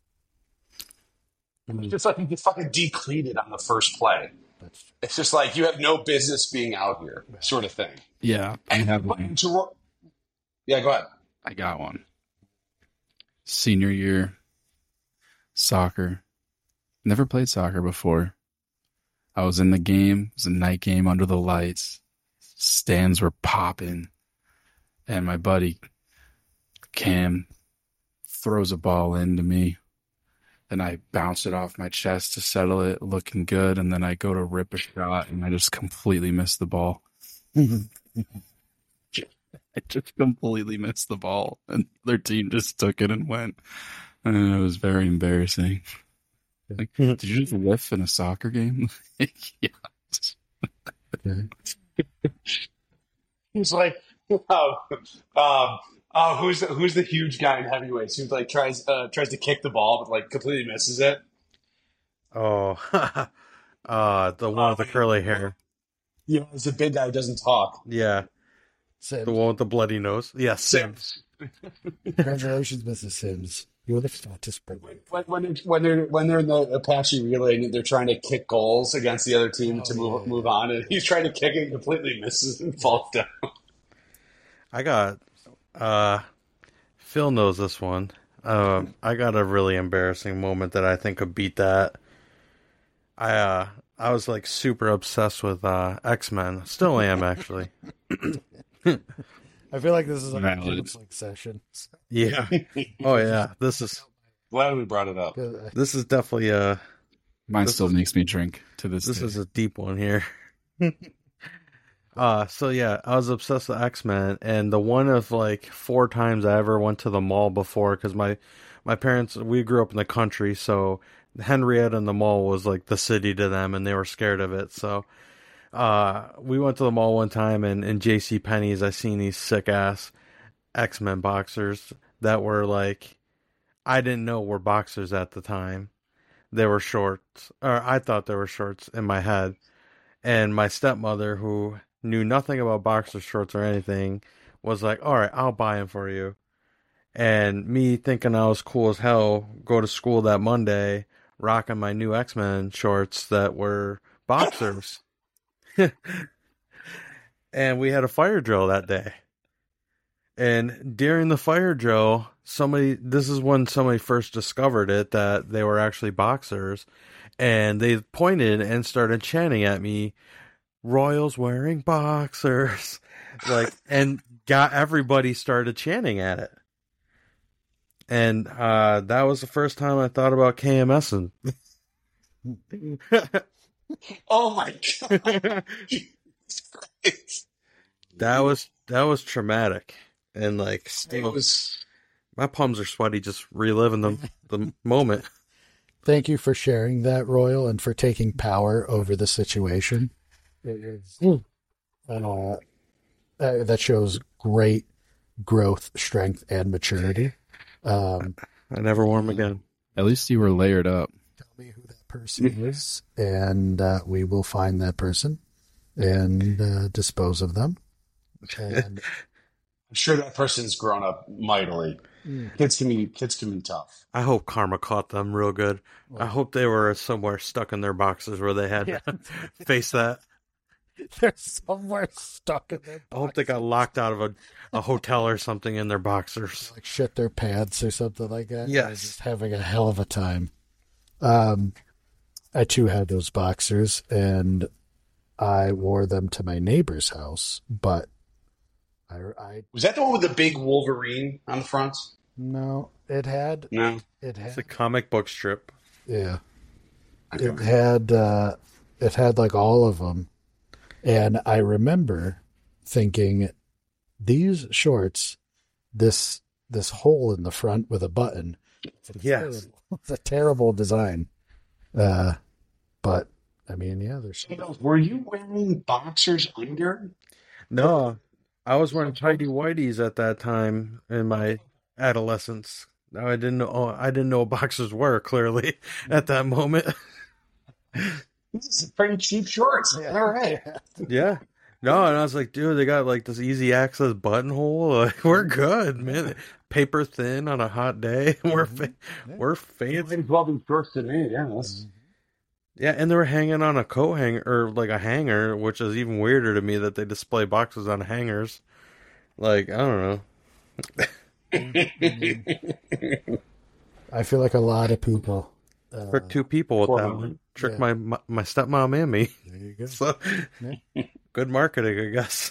It's just like you get fucking decleated on the first play.
That's
It's just like you have no business being out here, sort of thing.
Yeah, I have
But
one.
Yeah, go ahead.
I got one. Senior year, soccer. Never played soccer before. I was in the game. It was a night game under the lights. Stands were popping. And my buddy, Cam, throws a ball into me. And I bounce it off my chest to settle it, looking good. And then I go to rip a shot, and I just completely miss the ball. I just completely missed the ball. And their team just took it and went. And it was very embarrassing. Like, did you just whiff in a soccer game? Yeah.
okay.
He's like, who's the huge guy in heavyweights who like tries to kick the ball but like completely misses it?
Oh, the one with the curly hair.
You know, it's a big guy who doesn't talk.
Yeah,
Sims.
the one with the bloody nose. Yes,
Sims.
Congratulations, Mrs. Sims. You're the fattest boy.
When they're in the Apache relay and they're trying to kick goals against the other team to move on, and he's trying to kick it and completely misses and falls down.
I got. Phil knows this one. I got a really embarrassing moment that I think could beat that. I was like super obsessed with X-Men. Still am actually.
I feel like this is like a
Valid.
counseling session.
Yeah. Oh yeah. This is
Glad we brought it up.
definitely
Mine
This
still
is-
makes me drink to this
this
day.
is a deep one here. So yeah, I was obsessed with X-Men, and the one of like 4 times I ever went to the mall before, because my parents, we grew up in the country, so Henrietta and the mall was like the city to them, and they were scared of it. So we went to the mall one time, and in J.C. Penney's, I seen these sick ass X-Men boxers that were like, I didn't know were boxers at the time. They were shorts, or I thought they were shorts in my head. And my stepmother, who knew nothing about boxer shorts or anything, was like, all right, I'll buy them for you. And me thinking I was cool as hell, go to school that Monday, rocking my new X-Men shorts that were boxers. And we had a fire drill that day. And during the fire drill, this is when somebody first discovered it, that they were actually boxers. And they pointed and started chanting at me, Royals wearing boxers. And got everybody started chanting at it. And that was the first time I thought about KMSing.
Oh my god!
That was traumatic. And
It
still,
was.
my palms are sweaty just reliving the moment.
Thank you for sharing that, Royal, and for taking power over the situation. It is, that shows great growth, strength, and maturity.
I never wore them again.
At least you were layered up.
Tell me who that person is, and we will find that person and dispose of them. And
I'm sure that person's grown up mightily. Kids can be tough.
I hope karma caught them real good. I hope they were somewhere stuck in their boxes where they had to face that.
They're somewhere stuck in their boxes.
I hope they got locked out of a hotel or something in their boxers.
Like shit their pants or something like that.
Yes.
They're just having a hell of a time. I too had those boxers, and I wore them to my neighbor's house, but I
Was that the one with the big Wolverine on the front?
no, it had
It's a comic book strip.
yeah. It had like all of them. And I remember thinking these shorts, this hole in the front with a button.
Yes.
It's a terrible design. But I mean, yeah, there's
Were you wearing boxers under?
No, I was wearing tidy whities at that time in my adolescence. No, I didn't know what boxers were clearly at that moment.
These are pretty cheap shorts.
Yeah.
All right.
Yeah. No, and I was like, dude, they got like this easy access buttonhole. Like, we're good, man. Paper thin on a hot day. We're fancy.
Well, shorts to me. Yeah.
Yeah, and they were hanging on a coat hanger or like a hanger, which is even weirder to me that they display boxes on hangers. Like, I don't know.
I feel like a lot of people.
Tricked two people with that one. Tricked my stepmom and me.
There you go.
So, good marketing, I guess.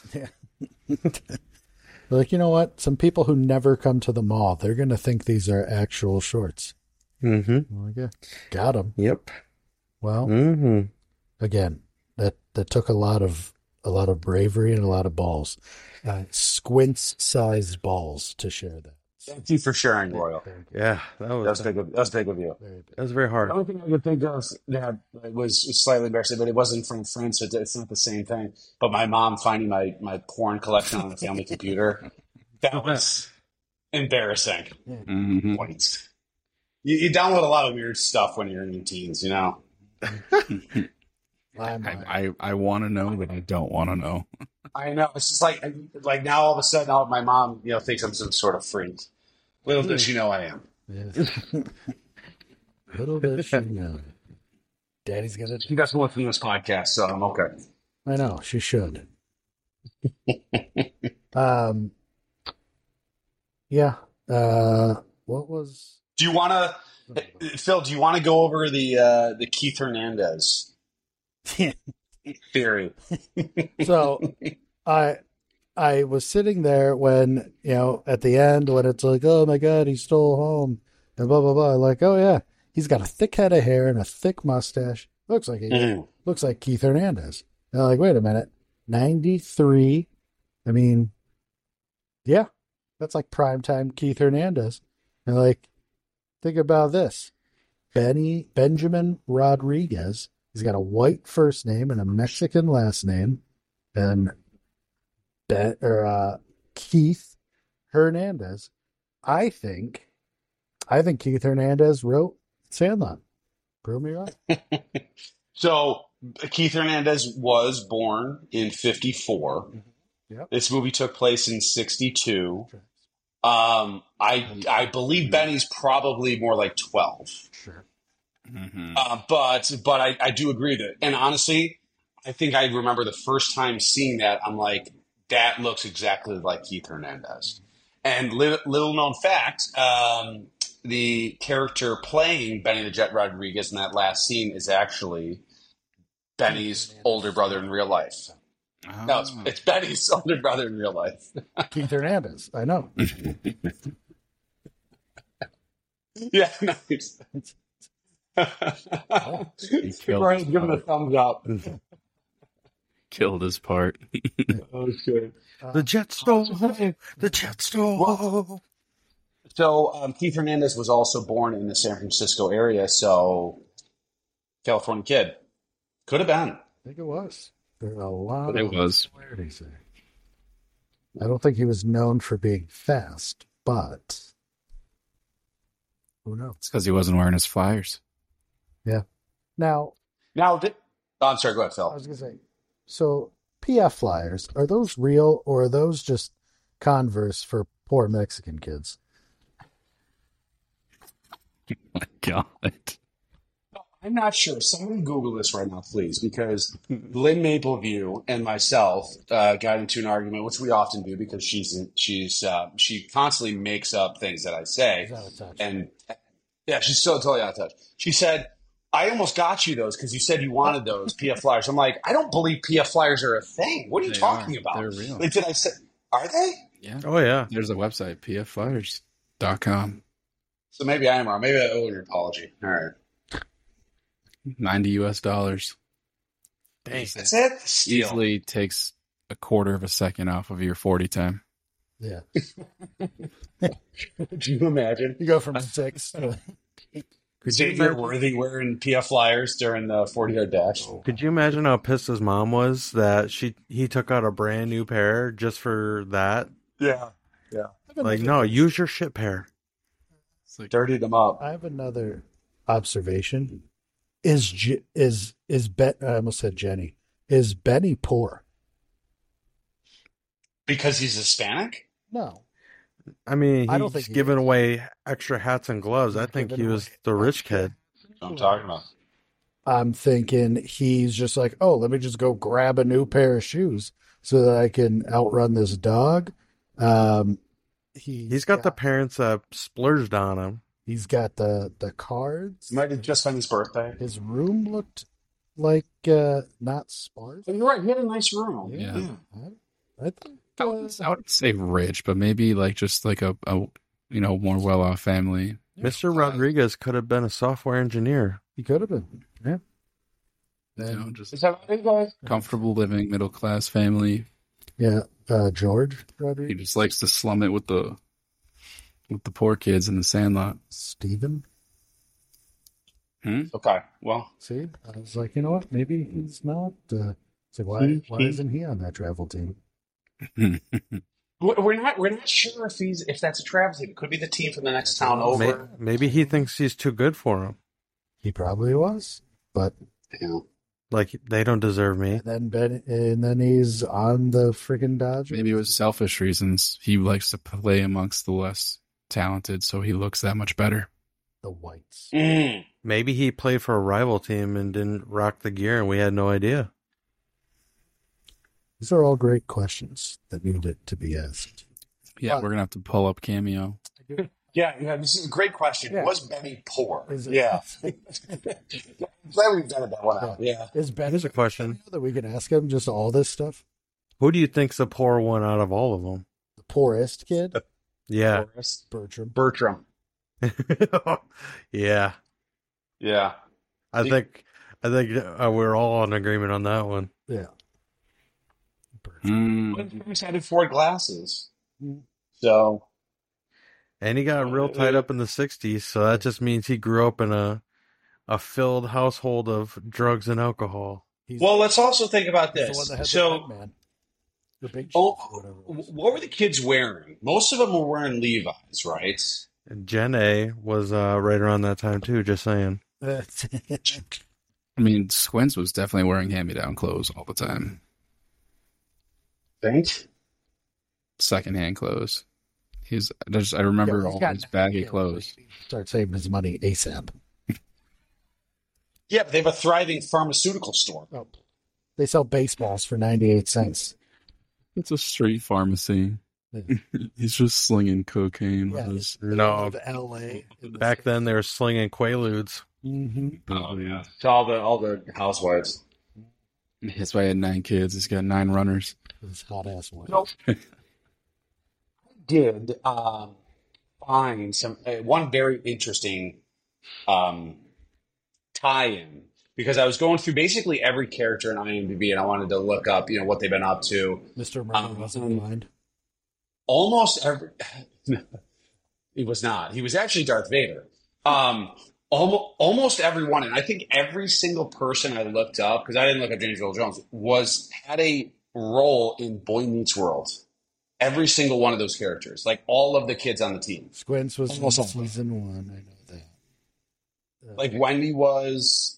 Like, you know what? Some people who never come to the mall, they're going to think these are actual shorts.
Mm-hmm.
Like, yeah, got them.
Yep.
Well,
Mm-hmm.
again, that took a lot of bravery and a lot of balls, squints-sized balls to share that.
Thank you for sharing, Royal.
Yeah, that was
That was big of you.
that was very hard.
The only thing I could think of that was slightly embarrassing, but it wasn't from friends, so it's not the same thing. But my mom finding my porn collection on the family computer, that was embarrassing.
Mm-hmm.
Points. You download a lot of weird stuff when you're in your teens, you know?
I want to know, but I don't want to know.
I know. It's just like now all of a sudden, my mom, thinks I'm some sort of freak. Little does she know I am.
Yes. Little bit, you know. Daddy's got
She doesn't listen to this podcast, so I'm okay.
I know she should. Yeah. What was?
Do you want to, Phil? Do you want to go over the Keith Hernandez theory?
So, I was sitting there when at the end when it's like, oh my God, he stole home and blah blah blah. Like, oh yeah, he's got a thick head of hair and a thick mustache. Looks like Keith Hernandez. And I'm like, wait a minute, 93. I mean, yeah, that's like primetime Keith Hernandez. And like, think about this, Benjamin Rodriguez. He's got a white first name and a Mexican last name, and Keith Hernandez. I think Keith Hernandez wrote Sandlot. Prove me wrong.
So Keith Hernandez was born in 54.
Yep.
This movie took place in 62. I believe Benny's probably more like 12.
Sure.
Mm-hmm.
But I do agree that, and honestly, I think I remember the first time seeing that, I'm like, that looks exactly like Keith Hernandez. And little known fact, the character playing Benny the Jet Rodriguez in that last scene is actually Benny's older brother in real life.
Oh.
No, it's Benny's older brother in real life.
Keith Hernandez. I know.
Yeah, nice. Brian's giving a thumbs up.
Killed his part.
Oh, shit.
The jet stole home. The jet stole home.
So Keith Hernandez was also born in the San Francisco area, so California kid. Could have been.
I think it was. There are a lot
It
of
was.
similarities there. I don't think he was known for being fast, but who knows?
It's because he wasn't wearing his flyers.
Yeah. Now,
I'm sorry, go ahead, Phil.
I was going to say, so PF flyers, are those real or are those just Converse for poor Mexican kids?
My God.
I'm not sure. Someone Google this right now, please, because Lynn Mapleview and myself got into an argument, which we often do because she constantly makes up things that I say,
He's out of touch.
and yeah, she's so totally out of touch. She said, "I almost got you those because you said you wanted those PF flyers." I'm like, I don't believe PF flyers are a thing. What are you
They
talking
are.
about?
They're real.
Like, did I say? Are they?
Yeah.
Oh yeah.
There's a website, pfflyers.com.
So maybe I am wrong. Maybe I owe an apology. All right,
$90 US.
Dang.
that's it. Steal.
Easily takes a quarter of a second off of your 40 time.
Yeah.
Could you imagine?
You go from 6 to
Xavier Worthy wearing PF flyers during the 40-yard dash.
Could you imagine how pissed his mom was that he took out a brand new pair just for that?
Yeah,
Like, no, use your shit pair.
It's like,
dirtied them up.
I have another observation. I almost said Jenny. Is Benny poor?
Because he's Hispanic?
No.
I mean,
I don't
he's
think he
giving
is.
away extra hats and gloves. I think he
giving
was
away
the rich kid.
That's what I'm talking about.
I'm thinking he's just like, oh, let me just go grab a new pair of shoes so that I can outrun this dog.
He's got the parents that splurged on him.
He's got the cards.
Might have just been his birthday.
His room looked like not sparse.
You're right. He had a nice room.
Yeah.
I think
I would say rich, but maybe like just like a more well-off family.
Mr. Rodriguez could have been a software engineer.
he could have been. Yeah.
Just
Is that right, guys?
comfortable living, middle-class family.
Yeah. George
He
Rodriguez.
just likes to slum it with the poor kids in the Sandlot.
Stephen.
Okay. Well,
See, I was like, you know what? Maybe he's not. So why isn't he on that travel team?
we're not sure if that's a travel team. It could be the team from the next town over.
Maybe he thinks he's too good for him.
He probably was, but
Yeah.
Like, they don't deserve me.
and then he's on the friggin' Dodgers.
Maybe it was selfish reasons. He likes to play amongst the less talented, so he looks that much better.
The Whites.
Mm.
Maybe he played for a rival team and didn't rock the gear and we had no idea.
These are all great questions that needed to be asked.
Yeah, we're gonna have to pull up Cameo.
Yeah, this is a great question.
Yeah.
Was Benny poor?
Is it-
Yeah. Glad we've done that one out. Yeah.
Is Ben
Here's a question.
that we can ask him just all this stuff?
Who do you think's the poor one out of all of them?
The poorest kid?
Yeah.
Bertram.
Bertram.
Yeah.
Yeah.
I think we're all in agreement on that one.
Yeah. Bertram.
He's had Ford glasses.
Mm.
So,
And he got real tied up in the 60s, so that just means he grew up in a filled household of drugs and alcohol.
He's,
well, let's also think about
he's the
this.
one that had
So,
the Batman. The big
oh,
shit, whatever it was.
what were the kids wearing? Most of them were wearing Levi's, right?
And Gen A was right around that time, too, just saying.
I mean, Squints was definitely wearing hand-me-down clothes all the time.
Think?
Secondhand clothes. I remember
he's
all
got
his baggy
9 kids.
clothes.
Start saving his money ASAP.
Yeah, but they have a thriving pharmaceutical store.
Oh, they sell baseballs for 98 cents.
It's a street pharmacy.
Yeah.
He's just slinging cocaine.
Yeah.
With his...
No,
L.A.
back then they were slinging Quaaludes.
Mm-hmm.
Oh yeah.
To all the housewives.
That's why he had 9 kids. He's got 9 runners.
His hot ass one.
Nope. Did find some one very interesting tie-in because I was going through basically every character in IMDb and I wanted to look up, what they've been up to.
Mr. Murray wasn't blind.
Almost every he was not. He was actually Darth Vader. Almost everyone, and I think every single person I looked up, because I didn't look up James Earl Jones, had a role in Boy Meets World. Every single one of those characters, like all of the kids on the team.
Squints was
Almost
in
all.
season 1. I know that.
Like Wendy was.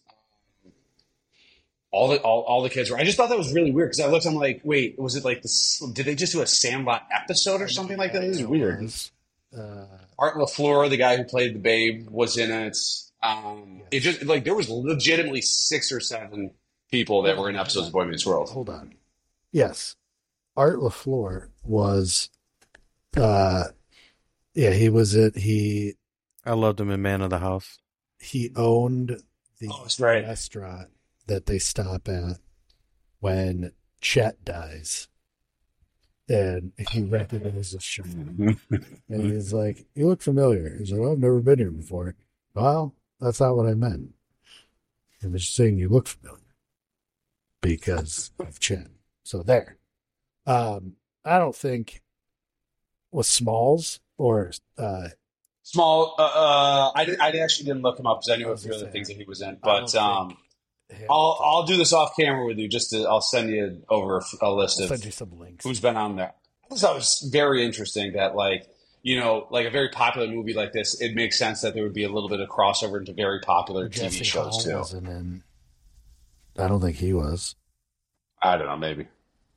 All the kids were. I just thought that was really weird because I looked. I'm like, wait, was it like this? Did they just do a Sandlot episode or something like that? This is weird. Art LaFleur, the guy who played the Babe, was in it. It just like there was legitimately 6 or 7 people that were in episodes of Boy Meets World.
Hold on. Yes. Art LaFleur was, he was
I loved him in Man of the House.
he owned the
that's right.
restaurant that they stop at when Chet dies. And he recognizes Sean. And he's like, "You look familiar." He's like, "Well, I've never been here before." Well, that's not what I meant. I was just saying you look familiar because of Chet. So there. I don't think was Smalls or
Small. I actually didn't look him up because I knew a few other things that he was in. But I'll do this off camera with you. I'll send you over a list of
send you some links.
who's been on there. I thought it was very interesting that like a very popular movie like this, it makes sense that there would be a little bit of crossover into very popular
Jesse
TV shows
Hall
too.
wasn't in. I don't think he was.
I don't know. Maybe.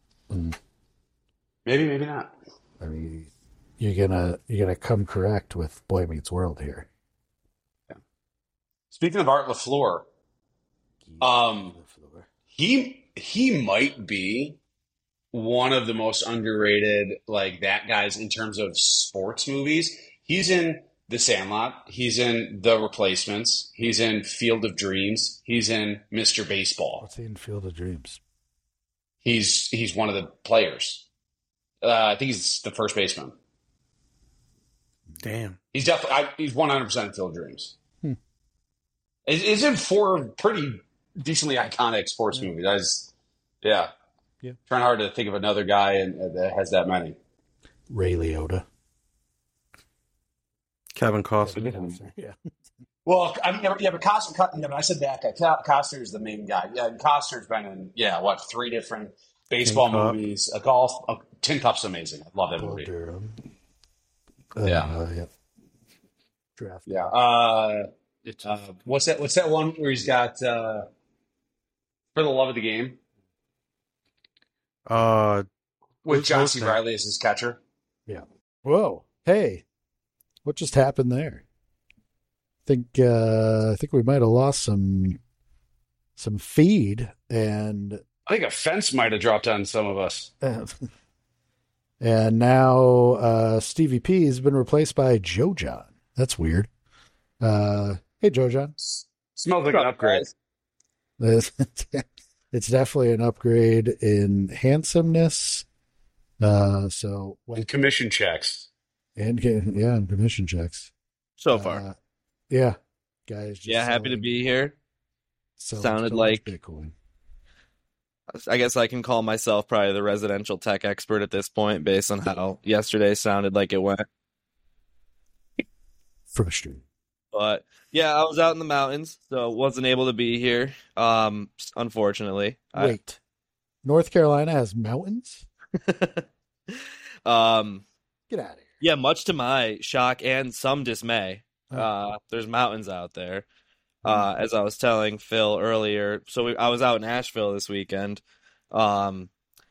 Maybe not.
I mean, you're gonna come correct with Boy Meets World here.
Yeah. Speaking of Art LaFleur, he might be one of the most underrated like that guys in terms of sports movies. He's in The Sandlot. He's in The Replacements. He's in Field of Dreams. He's in Mr. Baseball.
What's he in Field of Dreams?
He's one of the players. I think he's the first baseman.
Damn.
He's definitely he's 100% in Field of Dreams. He's in 4 pretty decently iconic sports movies. Yeah. Trying hard to think of another guy that has that many.
Ray Liotta.
Kevin Costner.
Yeah.
Well, I mean, but Costner. But I said that guy. Costner's the main guy. Yeah, and Costner's been in 3 different baseball movies. Tin Cup's amazing. I love that movie.
Durham.
Yeah.
Draft.
Yeah. What's that one where he's got For the Love of the Game? With John C. Reilly as his catcher.
Yeah. Whoa. Hey. What just happened there? I think we might have lost some feed, and
I think a fence might have dropped on some of us.
And now Stevie P has been replaced by Joe John. That's weird. Hey, Joe John.
Smells like an upgrade.
It's definitely an upgrade in handsomeness. So
and commission checks.
And commission checks.
So far.
Yeah. Guys.
Happy to be here. Sounded
so
like
Bitcoin.
I guess I can call myself probably the residential tech expert at this point based on how yesterday sounded like it went.
Frustrating.
But yeah, I was out in the mountains, so wasn't able to be here. Unfortunately.
Wait. North Carolina has mountains?
Get
out of here.
Yeah, much to my shock and some dismay. There's mountains out there. As I was telling Phil earlier, I was out in Asheville this weekend, and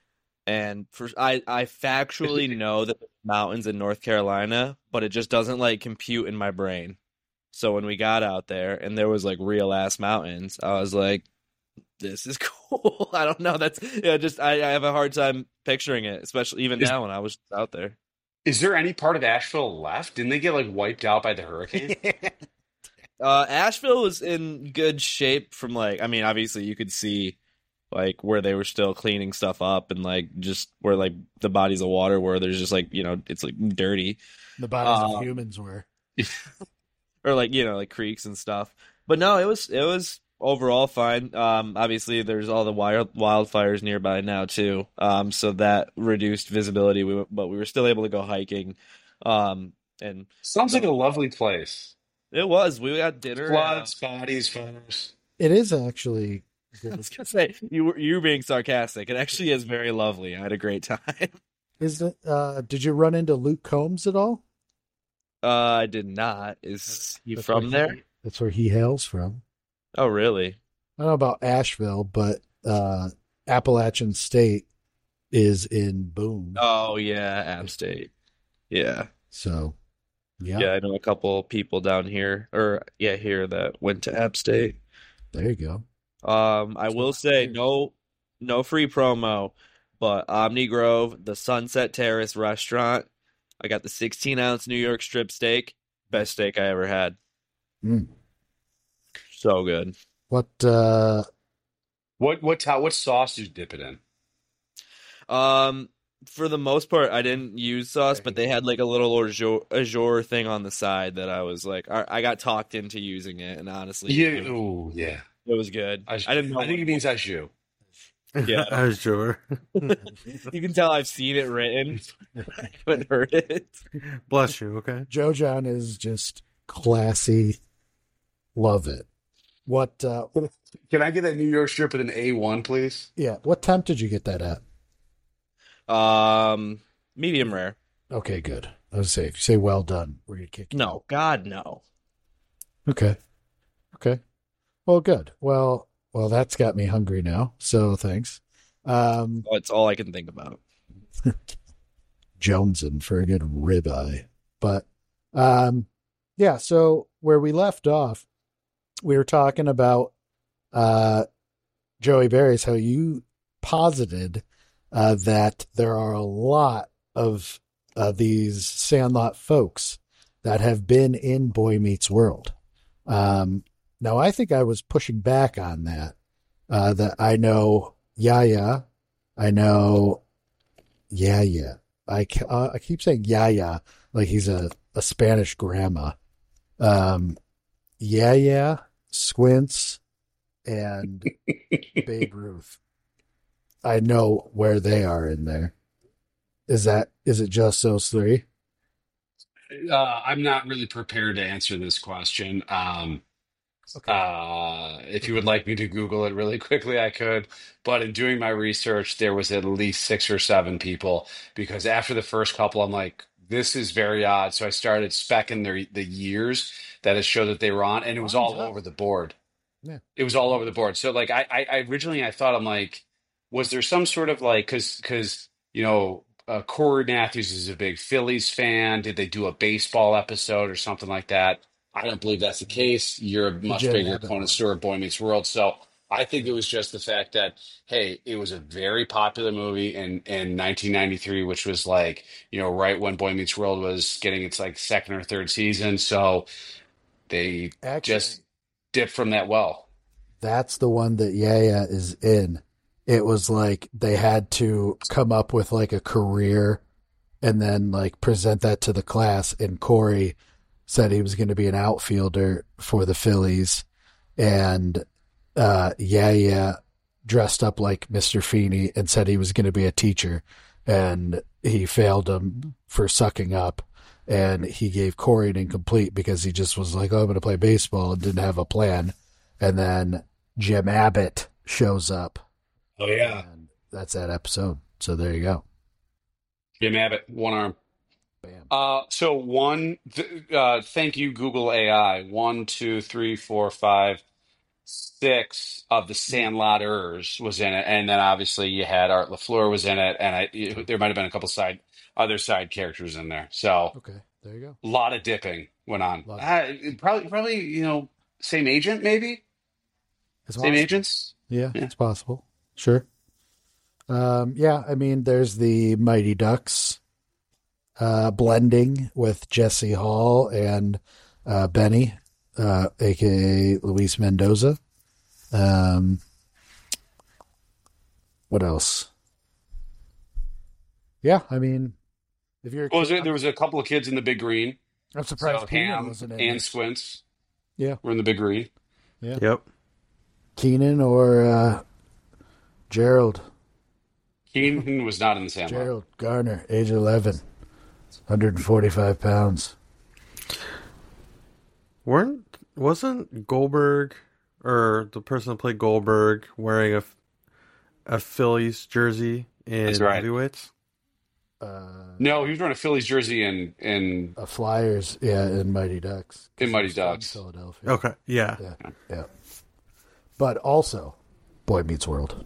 I factually know that there's mountains in North Carolina, but it just doesn't like compute in my brain. So when we got out there and there was like real ass mountains, I was like, "This is cool." I don't know. I have a hard time picturing it, especially even now when I was out there.
Is there any part of Asheville left? Didn't they get like wiped out by the hurricane?
Asheville was in good shape from obviously you could see like where they were still cleaning stuff up and like just where like the bodies of water were. There's just like, it's like dirty.
The bodies of humans were.
Or like, like creeks and stuff. But no, it was overall fine. Obviously there's all the wildfires nearby now too. So that reduced visibility, but we were still able to go hiking. And
sounds like a lovely place.
It was. We got dinner.
Floods, bodies, fires.
It is actually good.
I was gonna say you were being sarcastic. It actually is very lovely. I had a great time.
Is it? Did you run into Luke Combs at all?
I did not. Is he from there?
That's where he hails from.
Oh, really?
I don't know about Asheville, but Appalachian State is in Boone.
Oh yeah, App State. Yeah.
So
Yeah, I know a couple people down here, here that went to App State.
There you go.
I will say no free promo, but Omni Grove, the Sunset Terrace restaurant, I got the 16-ounce New York strip steak, best steak I ever had.
Mm.
So good.
What
sauce did you dip it in?
For the most part, I didn't use sauce, but they had like a little azure thing on the side that I was like, I got talked into using it, and honestly,
Yeah.
It was good. I didn't know.
I think it means as you.
Yeah,
I'm sure.
You can tell I've seen it written. I haven't heard it.
Bless you. Okay.
Joe John is just classy. Love it. What?
Can I get that New York strip with an A1, please?
Yeah. What temp did you get that at?
Medium rare.
Okay, good. I was say if you say well done, we're gonna kick you.
No, God, no.
Okay. Well, good. Well, that's got me hungry now. So thanks.
That's all I can think about.
Jonesing for a good ribeye. But yeah, so where we left off, we were talking about Joey Berry's, how you posited that there are a lot of these Sandlot folks that have been in Boy Meets World. Now, I think I was pushing back on that. That I know Yaya, I know Yaya. I keep saying Yaya like he's a Spanish grandma. Yaya, Squints, and Babe Ruth. I know where they are in there. Is it just those three?
I'm not really prepared to answer this question. If you would like me to Google it really quickly, I could. But in doing my research, there was at least 6 or 7 people because after the first couple, I'm like, this is very odd. So I started specking the years that it showed that they were on, and it was all over the board.
Yeah.
It was all over the board. So like I originally I thought I'm like, was there some sort of like because Corey Matthews is a big Phillies fan. Did they do a baseball episode or something like that? I don't believe that's the case. You're a much
Jim
bigger
Abbott
connoisseur of Boy Meets World. So I think it was just the fact that, hey, it was a very popular movie in 1993, which was like, right when Boy Meets World was getting its like second or third season. So they just dipped from that well.
That's the one that Yaya is in. It was like they had to come up with like a career and then like present that to the class. And Corey said he was going to be an outfielder for the Phillies. And Yaya dressed up like Mr. Feeney and said he was going to be a teacher. And he failed him for sucking up. And he gave Corey an incomplete because he just was like, oh, I'm going to play baseball and didn't have a plan. And then Jim Abbott shows up.
Oh, yeah.
And that's that episode. So there you go.
Jim Abbott, one arm.
Bam.
So thank you, Google AI. 1, 2, 3, 4, 5, 6 of the Sandlotters was in it. And then obviously you had Art LaFleur was in it. And there might have been a couple other side characters in there. So
Okay, there you go.
a lot of dipping went on.
Lot
Probably, same agent, maybe?
It's
Same
possible.
agents?
Yeah,
Yeah.
it's possible. Sure. Yeah, I mean, there's the Mighty Ducks blending with Jesse Hall and Benny, a.k.a. Luis Mendoza. What else? Yeah, I mean, if you're...
There was a couple of kids in the Big Green.
I'm surprised
So
Keenan
Ham
wasn't in
and
it.
Squints
Yeah.
were in the Big Green.
Yeah.
Yep.
Keenan or Gerald.
Keenan was not in the Sandlot.
Gerald Garner, age 11, 145 pounds.
Wasn't Goldberg or the person that played Goldberg wearing a Phillies jersey in
That's right.
heavyweights?
No, he was wearing a Phillies jersey in
Flyers, in Mighty Ducks.
In Mighty
He's from
Ducks.
Philadelphia.
Okay, yeah.
Yeah. But also, Boy Meets World.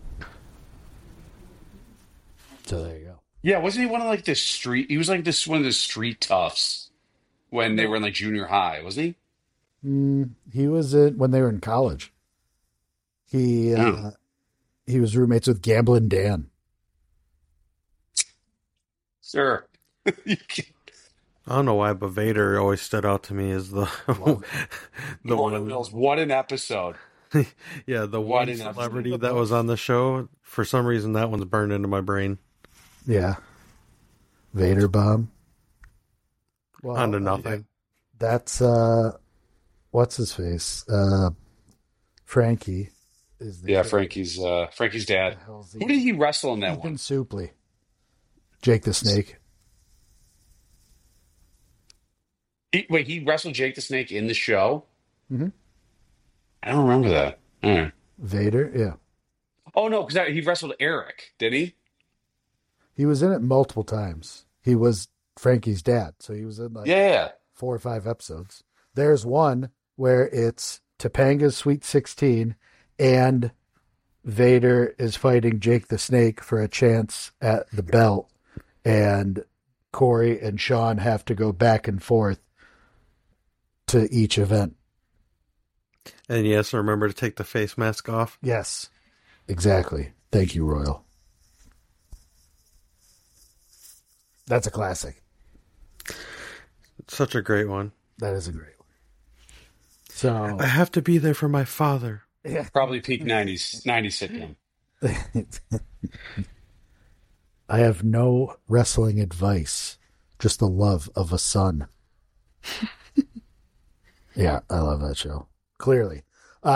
So there you go.
Yeah, wasn't he one of like the street? He was like one of the street toughs when they were in like junior high, wasn't he?
He was when they were in college. He was roommates with Gamblin' Dan.
Sure.
I don't know why, but Vader always stood out to me as the the
Gordon Mills, what an episode.
yeah, the
What
one
an episode.
celebrity that was on the show. For some reason, that one's burned into my brain.
Yeah. Vader bomb. Well,
Onto nothing.
That's what's his face? Frankie is the
Yeah, Frankie's dad. Who did he wrestle in that
Ethan
one?
Suplee. Jake the Snake.
He wrestled Jake the Snake in the show?
Mm-hmm.
I don't remember that.
Vader, yeah.
Oh, no, because he wrestled Eric, did he?
He was in it multiple times. He was Frankie's dad, so he was in like
Yeah.
4 or 5 episodes. There's one where it's Topanga's Sweet 16 and Vader is fighting Jake the Snake for a chance at the belt, and Corey and Sean have to go back and forth to each event.
And yes, remember to take the face mask off.
Yes, exactly. Thank you, Royal. That's a classic.
Such a great one.
That is a great one. So
I have to be there for my father.
yeah.
Probably peak 90s sitcom.
I have no wrestling advice, just the love of a son. Yeah, I love that show. Clearly.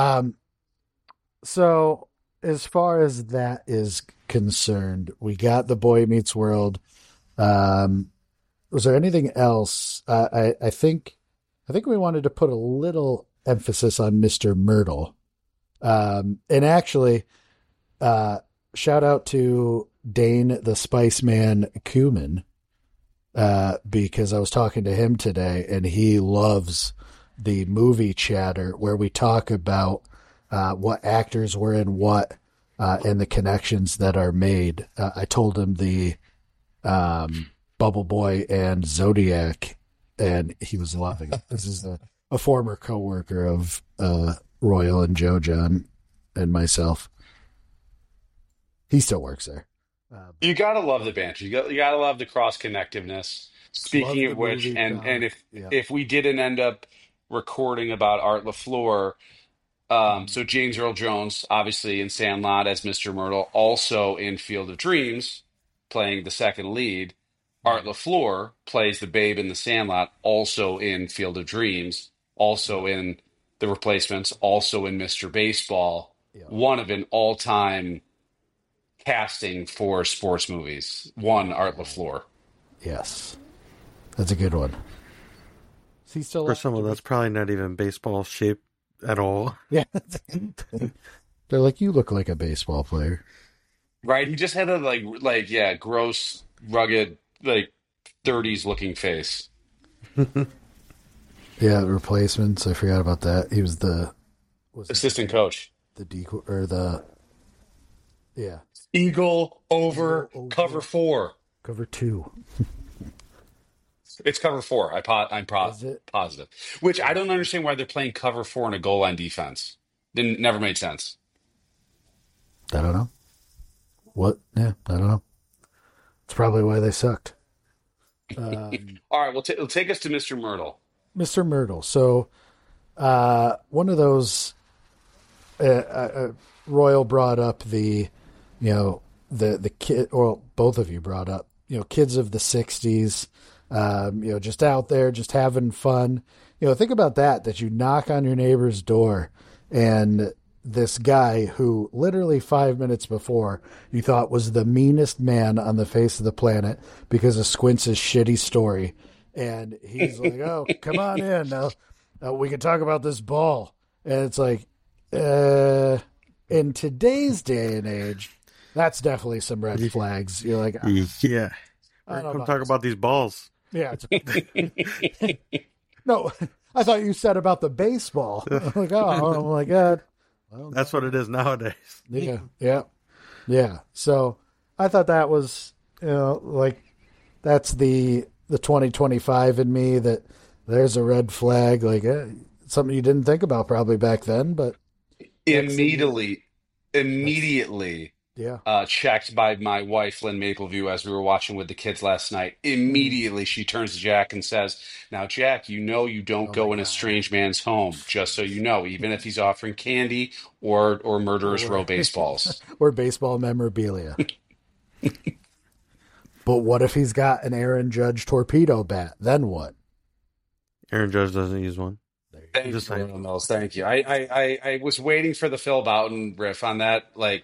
So as far as that is concerned, we got the Boy Meets World. Was there anything else? I think we wanted to put a little emphasis on Mr. Myrtle. And actually, shout out to Dane the Spice Man Cumin, because I was talking to him today and he loves the movie chatter where we talk about what actors were in what and the connections that are made. I told him the Bubble Boy and Zodiac, and he was loving it. This is a former coworker of Royal and Joe John and myself. He still works there.
You gotta love the banter. You gotta love the cross connectiveness. Speaking of which, and if we didn't end up recording about Art LaFleur, so James Earl Jones, obviously in Sandlot as Mr. Myrtle, also in Field of Dreams, playing the second lead. Art LaFleur plays the babe in the Sandlot, also in Field of Dreams, also in The Replacements, also in Mr. Baseball.
Yeah.
One of an all-time casting for sports movies. One, Art LaFleur.
Yes. That's a good one. Is he still
For someone that's probably not even baseball shape at all.
Yeah. They're like, you look like a baseball player.
Right? He just had a gross, rugged, 30s looking face.
Yeah, Replacements. I forgot about that. He was
Assistant coach.
the decoy or the
Eagle over
Eagle over.
cover 4.
cover 2.
It's cover 4. I'm
Is it?
positive. Which I don't understand why they're playing cover 4 in a goal line defense. Never made sense.
I don't know. What? Yeah, I don't know. It's probably why they sucked.
All right, well, take us to Mr. Myrtle.
Mr. Myrtle. So, one of those. Royal brought up the kid, or both of you brought up, kids of the '60s. Just out there, just having fun. Think about that you knock on your neighbor's door and this guy who literally 5 minutes before you thought was the meanest man on the face of the planet because of Squints' shitty story. And he's like, oh, come on in. Now, we can talk about this ball. And it's like, in today's day and age, that's definitely some red flags. You're like,
Yeah. Come talk about these balls.
yeah. No, I thought you said about the baseball. I'm like, oh my God. Well,
That's what it is nowadays.
Yeah. So I thought that was, that's the 2025 in me that, There's a red flag, like something you didn't think about probably back then, but
Immediately,
yeah.
checked by my wife, Lynn Mapleview, as we were watching with the kids last night. Immediately, she turns to Jack and says, "Now, Jack, you know you don't
Oh
go
my
in a
God.
strange man's home, just so you know, even if he's offering candy or murderous row baseballs."
Or baseball memorabilia. But what if he's got an Aaron Judge torpedo bat? Then what?
Aaron Judge doesn't use one.
Thank
Just
you,
saying.
Royal Mills. Thank you. I was waiting for the Phil Boughton riff on that. Like,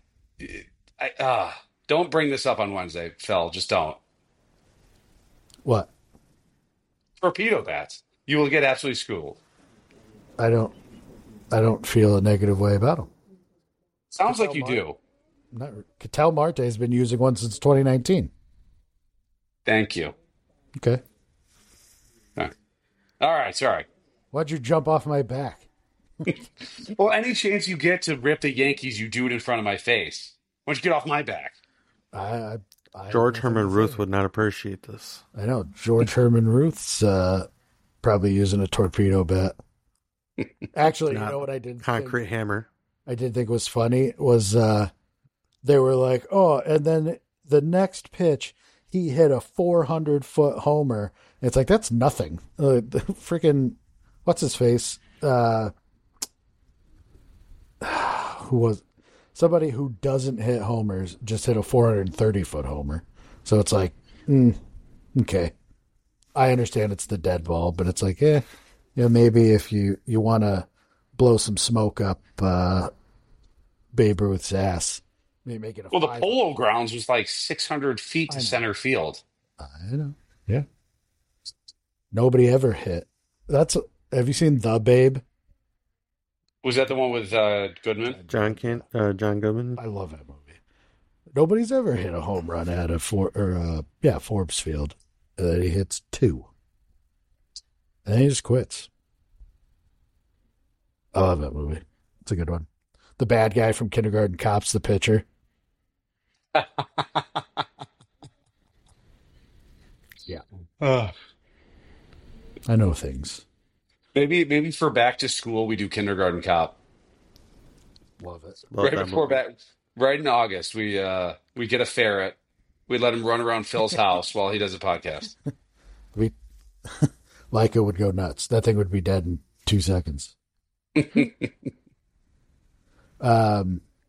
don't bring this up on Wednesday, Phil. Just don't.
What?
Torpedo bats. You will get absolutely schooled.
I don't feel a negative way about him.
Sounds like you do.
Cattell Marte has been using one since 2019.
Thank you.
Okay.
All right, sorry.
Why'd you jump off my back?
Well, any chance you get to rip the Yankees, you do it in front of my face. Why don't you get off my back?
I
George Herman Ruth would not appreciate this.
I know. George Herman Ruth's probably using a torpedo bat. Actually, you know what I did?
Concrete hammer.
I did think was funny was they were like, oh, and then the next pitch, he hit a 400-foot homer. It's like, that's nothing. Freaking, what's his face? Who was somebody who doesn't hit homers just hit a 430-foot homer. So it's like, okay. I understand it's the dead ball, but it's like, maybe if you want to blow some smoke up Babe Ruth's ass, maybe make it a
the Polo Grounds was like 600 feet to center field.
I know. Yeah. Nobody ever hit. Have you seen The Babe?
Was that the one with Goodman?
John Goodman.
I love that movie. Nobody's ever hit a home run at Forbes Field. He hits 2. And then he just quits. I love that movie. It's a good one. The bad guy from Kindergarten Cop's the pitcher. Yeah. I know things.
Maybe for back to school we do Kindergarten Cop.
Love it.
Right in August we get a ferret. We let him run around Phil's house while he does a podcast.
Leica would go nuts. That thing would be dead in 2 seconds. I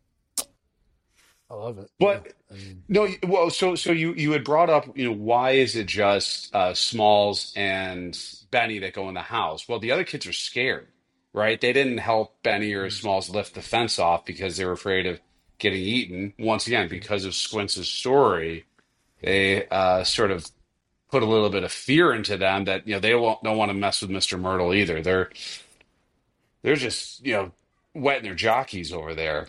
love it.
But so you had brought up, why is it just Smalls and Benny that go in the house? Well, the other kids are scared, right? They didn't help Benny or Smalls lift the fence off because they were afraid of getting eaten. Once again, because of Squints' story, they sort of put a little bit of fear into them that they don't want to mess with Mr. Myrtle either. They're just wetting their jockeys over there.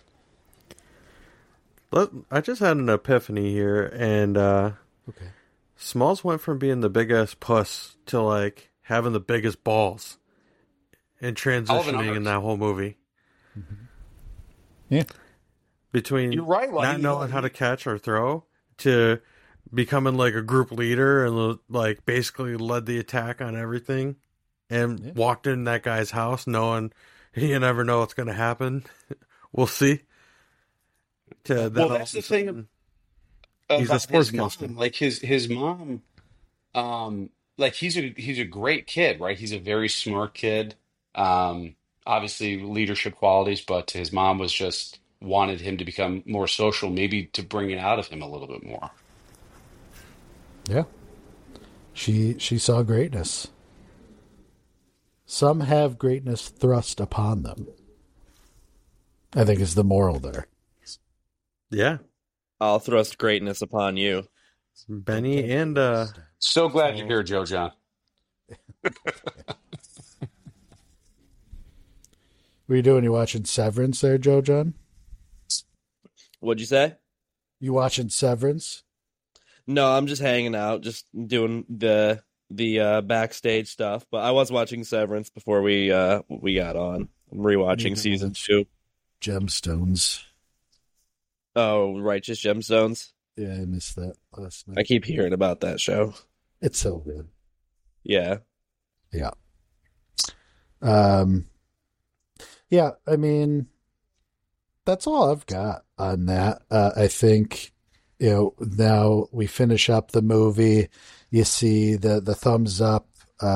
I just had an epiphany here, and
okay.
Smalls went from being the biggest puss to like having the biggest balls, and transitioning in that whole movie.
Mm-hmm. Yeah,
between
you're right,
not knowing how to catch or throw to becoming like a group leader and like basically led the attack on everything, and walked in that guy's house knowing you never know what's going to happen. We'll see.
That's the thing.
He's a sports
mom. Like his mom, like he's a great kid, right? He's a very smart kid. Obviously leadership qualities, but his mom was just wanted him to become more social, maybe to bring it out of him a little bit more.
Yeah. She saw greatness. Some have greatness thrust upon them, I think is the moral there.
Yeah.
I'll thrust greatness upon you.
Benny and
so glad you're here, Joe John.
What are you doing? You watching Severance there, Joe John?
What'd you say?
You watching Severance?
No, I'm just hanging out, just doing the backstage stuff. But I was watching Severance before we got on. I'm rewatching season 2.
Gemstones.
Oh, Righteous Gemstones.
Yeah, I missed that last night.
I keep hearing about that show.
It's so good.
Yeah.
Yeah. Yeah, I mean, that's all I've got on that. I think, now we finish up the movie. You see the thumbs up.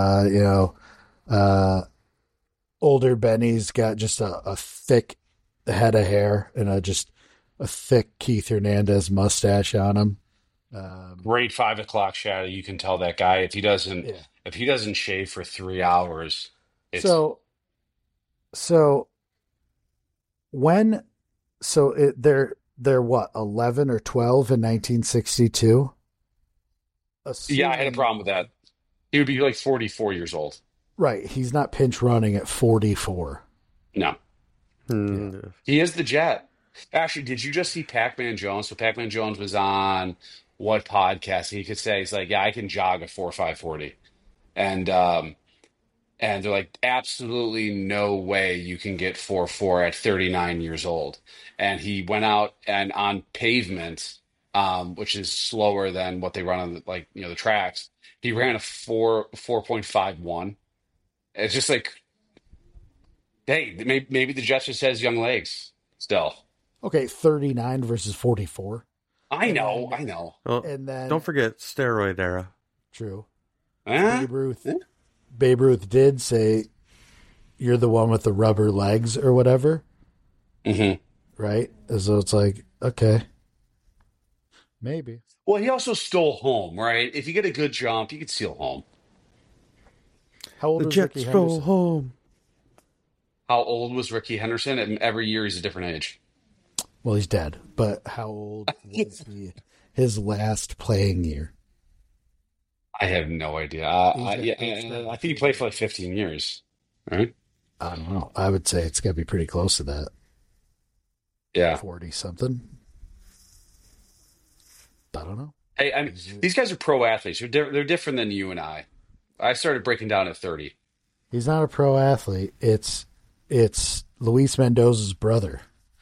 Older Benny's got just a thick head of hair and just a thick Keith Hernandez mustache on him.
Great 5 o'clock shadow. You can tell that guy if he doesn't
Yeah.
shave for 3 hours. It's
So when they're what, 11 or 12 in 1962?
yeah, I had a problem with that. He would be like 44 years old.
Right, he's not pinch running at 44.
No, he is the Jet. Actually, did you just see Pac-Man Jones? So Pac-Man Jones was on what podcast? He could say he's like, yeah, I can jog a 4.540, and and they're like, absolutely no way you can get 4.4 at 39 years old. And he went out and on pavement, which is slower than what they run on the tracks. He ran a 4.51. It's just like, hey, maybe the Jets just has young legs still.
Okay, 39 versus 44.
I know.
Well,
And then
don't forget steroid era.
true.
Huh?
Babe Ruth did say, "You're the one with the rubber legs," or whatever.
Mm-hmm.
Right? So it's like, okay, maybe.
Well, he also stole home, right? If you get a good jump, you could steal home.
How old
The
was
Jets
Ricky
go
Henderson?
home.
How old was Ricky Henderson? And every year he's a different age.
Well, he's dead. But how old was his last playing year?
I have no idea. I think he played for like 15 years, right?
I don't know. I would say it's got to be pretty close to that.
Yeah.
40 something. I don't know.
Hey, I mean, these guys are pro athletes. They're different than you and I. I started breaking down at 30.
He's not a pro athlete. It's Luis Mendoza's brother.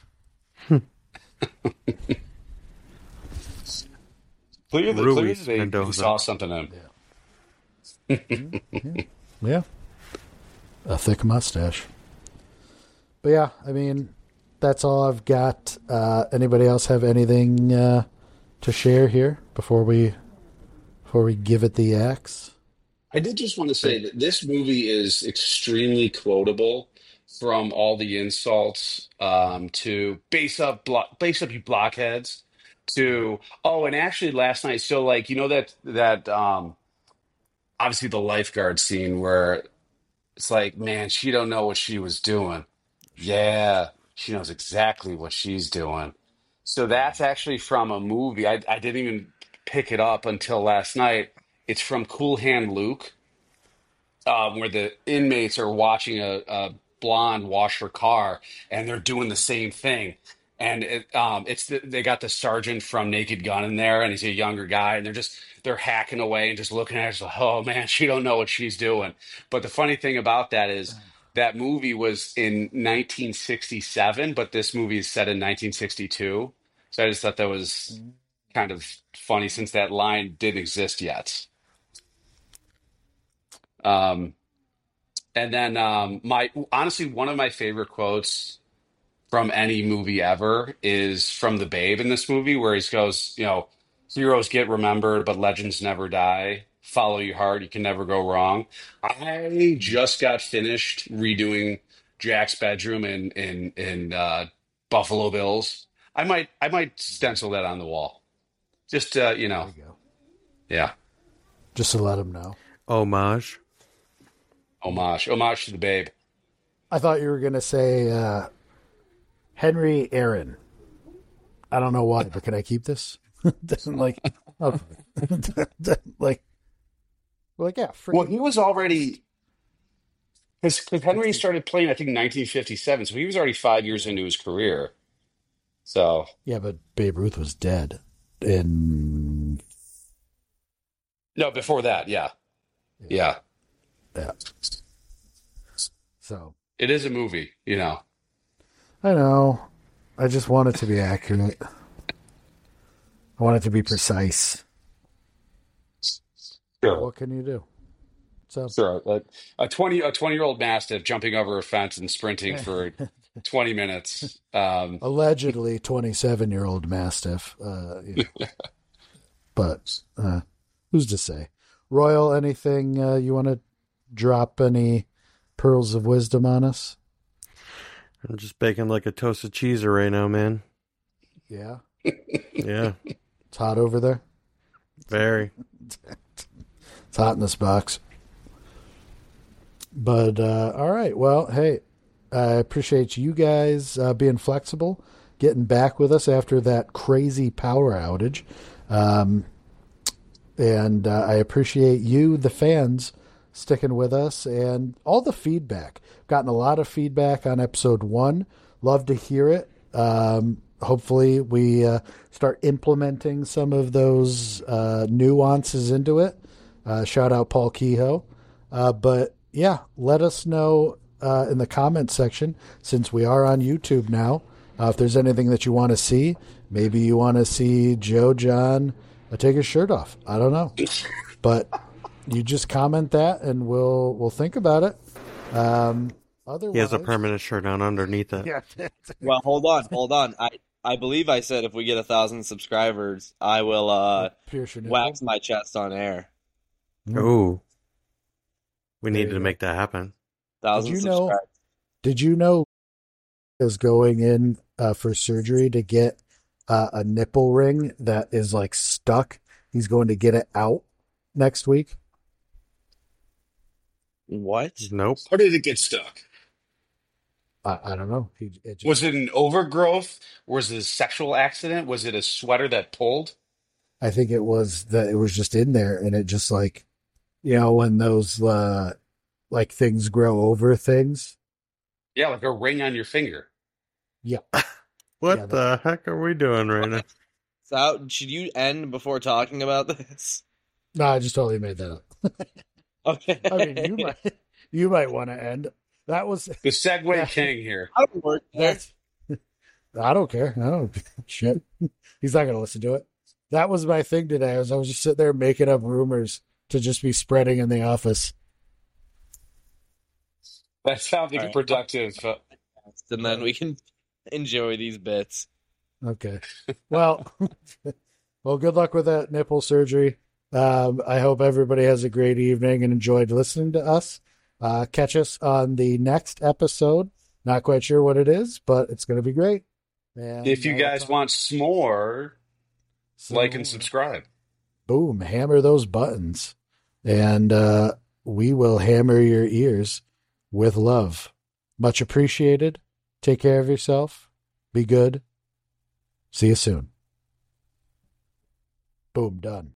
Clearly they
Mendoza.
saw something in him.
Yeah. A thick mustache. But yeah, I mean, that's all I've got. Anybody else have anything to share here before we give it the axe?
I did just want to say that this movie is extremely quotable, from all the insults to base up you blockheads to and actually last night, so like that obviously the lifeguard scene where it's like, man, she don't know what she was doing. Yeah, she knows exactly what she's doing. So that's actually from a movie. I didn't even pick it up until last night. It's from Cool Hand Luke, where the inmates are watching a blonde wash her car, and they're doing the same thing. And they got the sergeant from Naked Gun in there, and he's a younger guy, and they're hacking away and just looking at her, just like, oh man, she don't know what she's doing. But the funny thing about that is that movie was in 1967, but this movie is set in 1962. So I just thought that was kind of funny since that line didn't exist yet. And then my honestly, one of my favorite quotes from any movie ever is from the Babe in this movie, where he goes, heroes get remembered, but legends never die. Follow your heart, you can never go wrong. I just got finished redoing Jack's bedroom in Buffalo Bills. I might stencil that on the wall. Just
There you go.
yeah,
Just to let him know.
Homage.
homage to the Babe.
I thought you were going to say Henry Aaron. I don't know why, but can I keep this? like, okay. Yeah.
Well, he was already, because Henry started playing, I think, 1957, so he was already 5 years into his career. So
Yeah, but Babe Ruth was dead in.
no, before that, yeah.
Yeah. So
It is a movie,
I know. I just want it to be accurate. I want it to be precise.
Sure.
What can you do? So
Sure. A 20-year-old mastiff jumping over a fence and sprinting for 20 minutes.
allegedly 27-year-old mastiff. But who's to say? Royal, anything you want to drop? Any pearls of wisdom on us?
I'm just baking like a toasted cheeser right now, man.
Yeah,
Yeah,
it's hot over there.
very.
It's hot in this box. But all right, well, hey, I appreciate you guys being flexible, getting back with us after that crazy power outage. And I appreciate you, the fans, sticking with us and all the feedback. Gotten a lot of feedback on episode 1. Love to hear it. Hopefully we start implementing some of those nuances into it. Shout out Paul Kehoe. But yeah, let us know in the comment section, since we are on YouTube now, if there's anything that you want to see. Maybe you want to see Joe John take his shirt off. I don't know. But you just comment that and we'll think about it. Otherwise,
He has a permanent shirt on underneath it.
Yeah.
Well, hold on. I believe I said if we get 1,000 subscribers, I will
Pierce your nipple.
wax my chest on air.
Ooh. We
There
needed
you
to
go.
make that happen.
1,000
Did you know-
subscribers.
Did you know is going in for surgery to get a nipple ring that is like stuck? He's going to get it out next week.
What?
Nope.
How did it get stuck?
I don't know. It just,
Was it an overgrowth? Was it a sexual accident? Was it a sweater that pulled?
I think it was that it was just in there, and it just like, when those like things grow over things.
Yeah, like a ring on your finger.
Yeah.
What
Yeah,
the heck are we doing right now?
So should you end before talking about this?
No, I just totally made that up.
Okay.
I mean, you might want to end. That was
The Segway King here.
I don't work there.
that's. I don't care. I don't shit. He's not gonna listen to it. That was my thing today. I was just sitting there making up rumors to just be spreading in the office.
That sounds like
All
a
right.
productive.
And then we can enjoy these bits.
Okay. Well, well, good luck with that nipple surgery. I hope everybody has a great evening and enjoyed listening to us. Catch us on the next episode. Not quite sure what it is, but it's going to be great. And
If you guys want s'more, like and
more.
subscribe.
Boom, hammer those buttons. And we will hammer your ears with love. Much appreciated. Take care of yourself. Be good. See you soon. Boom, done.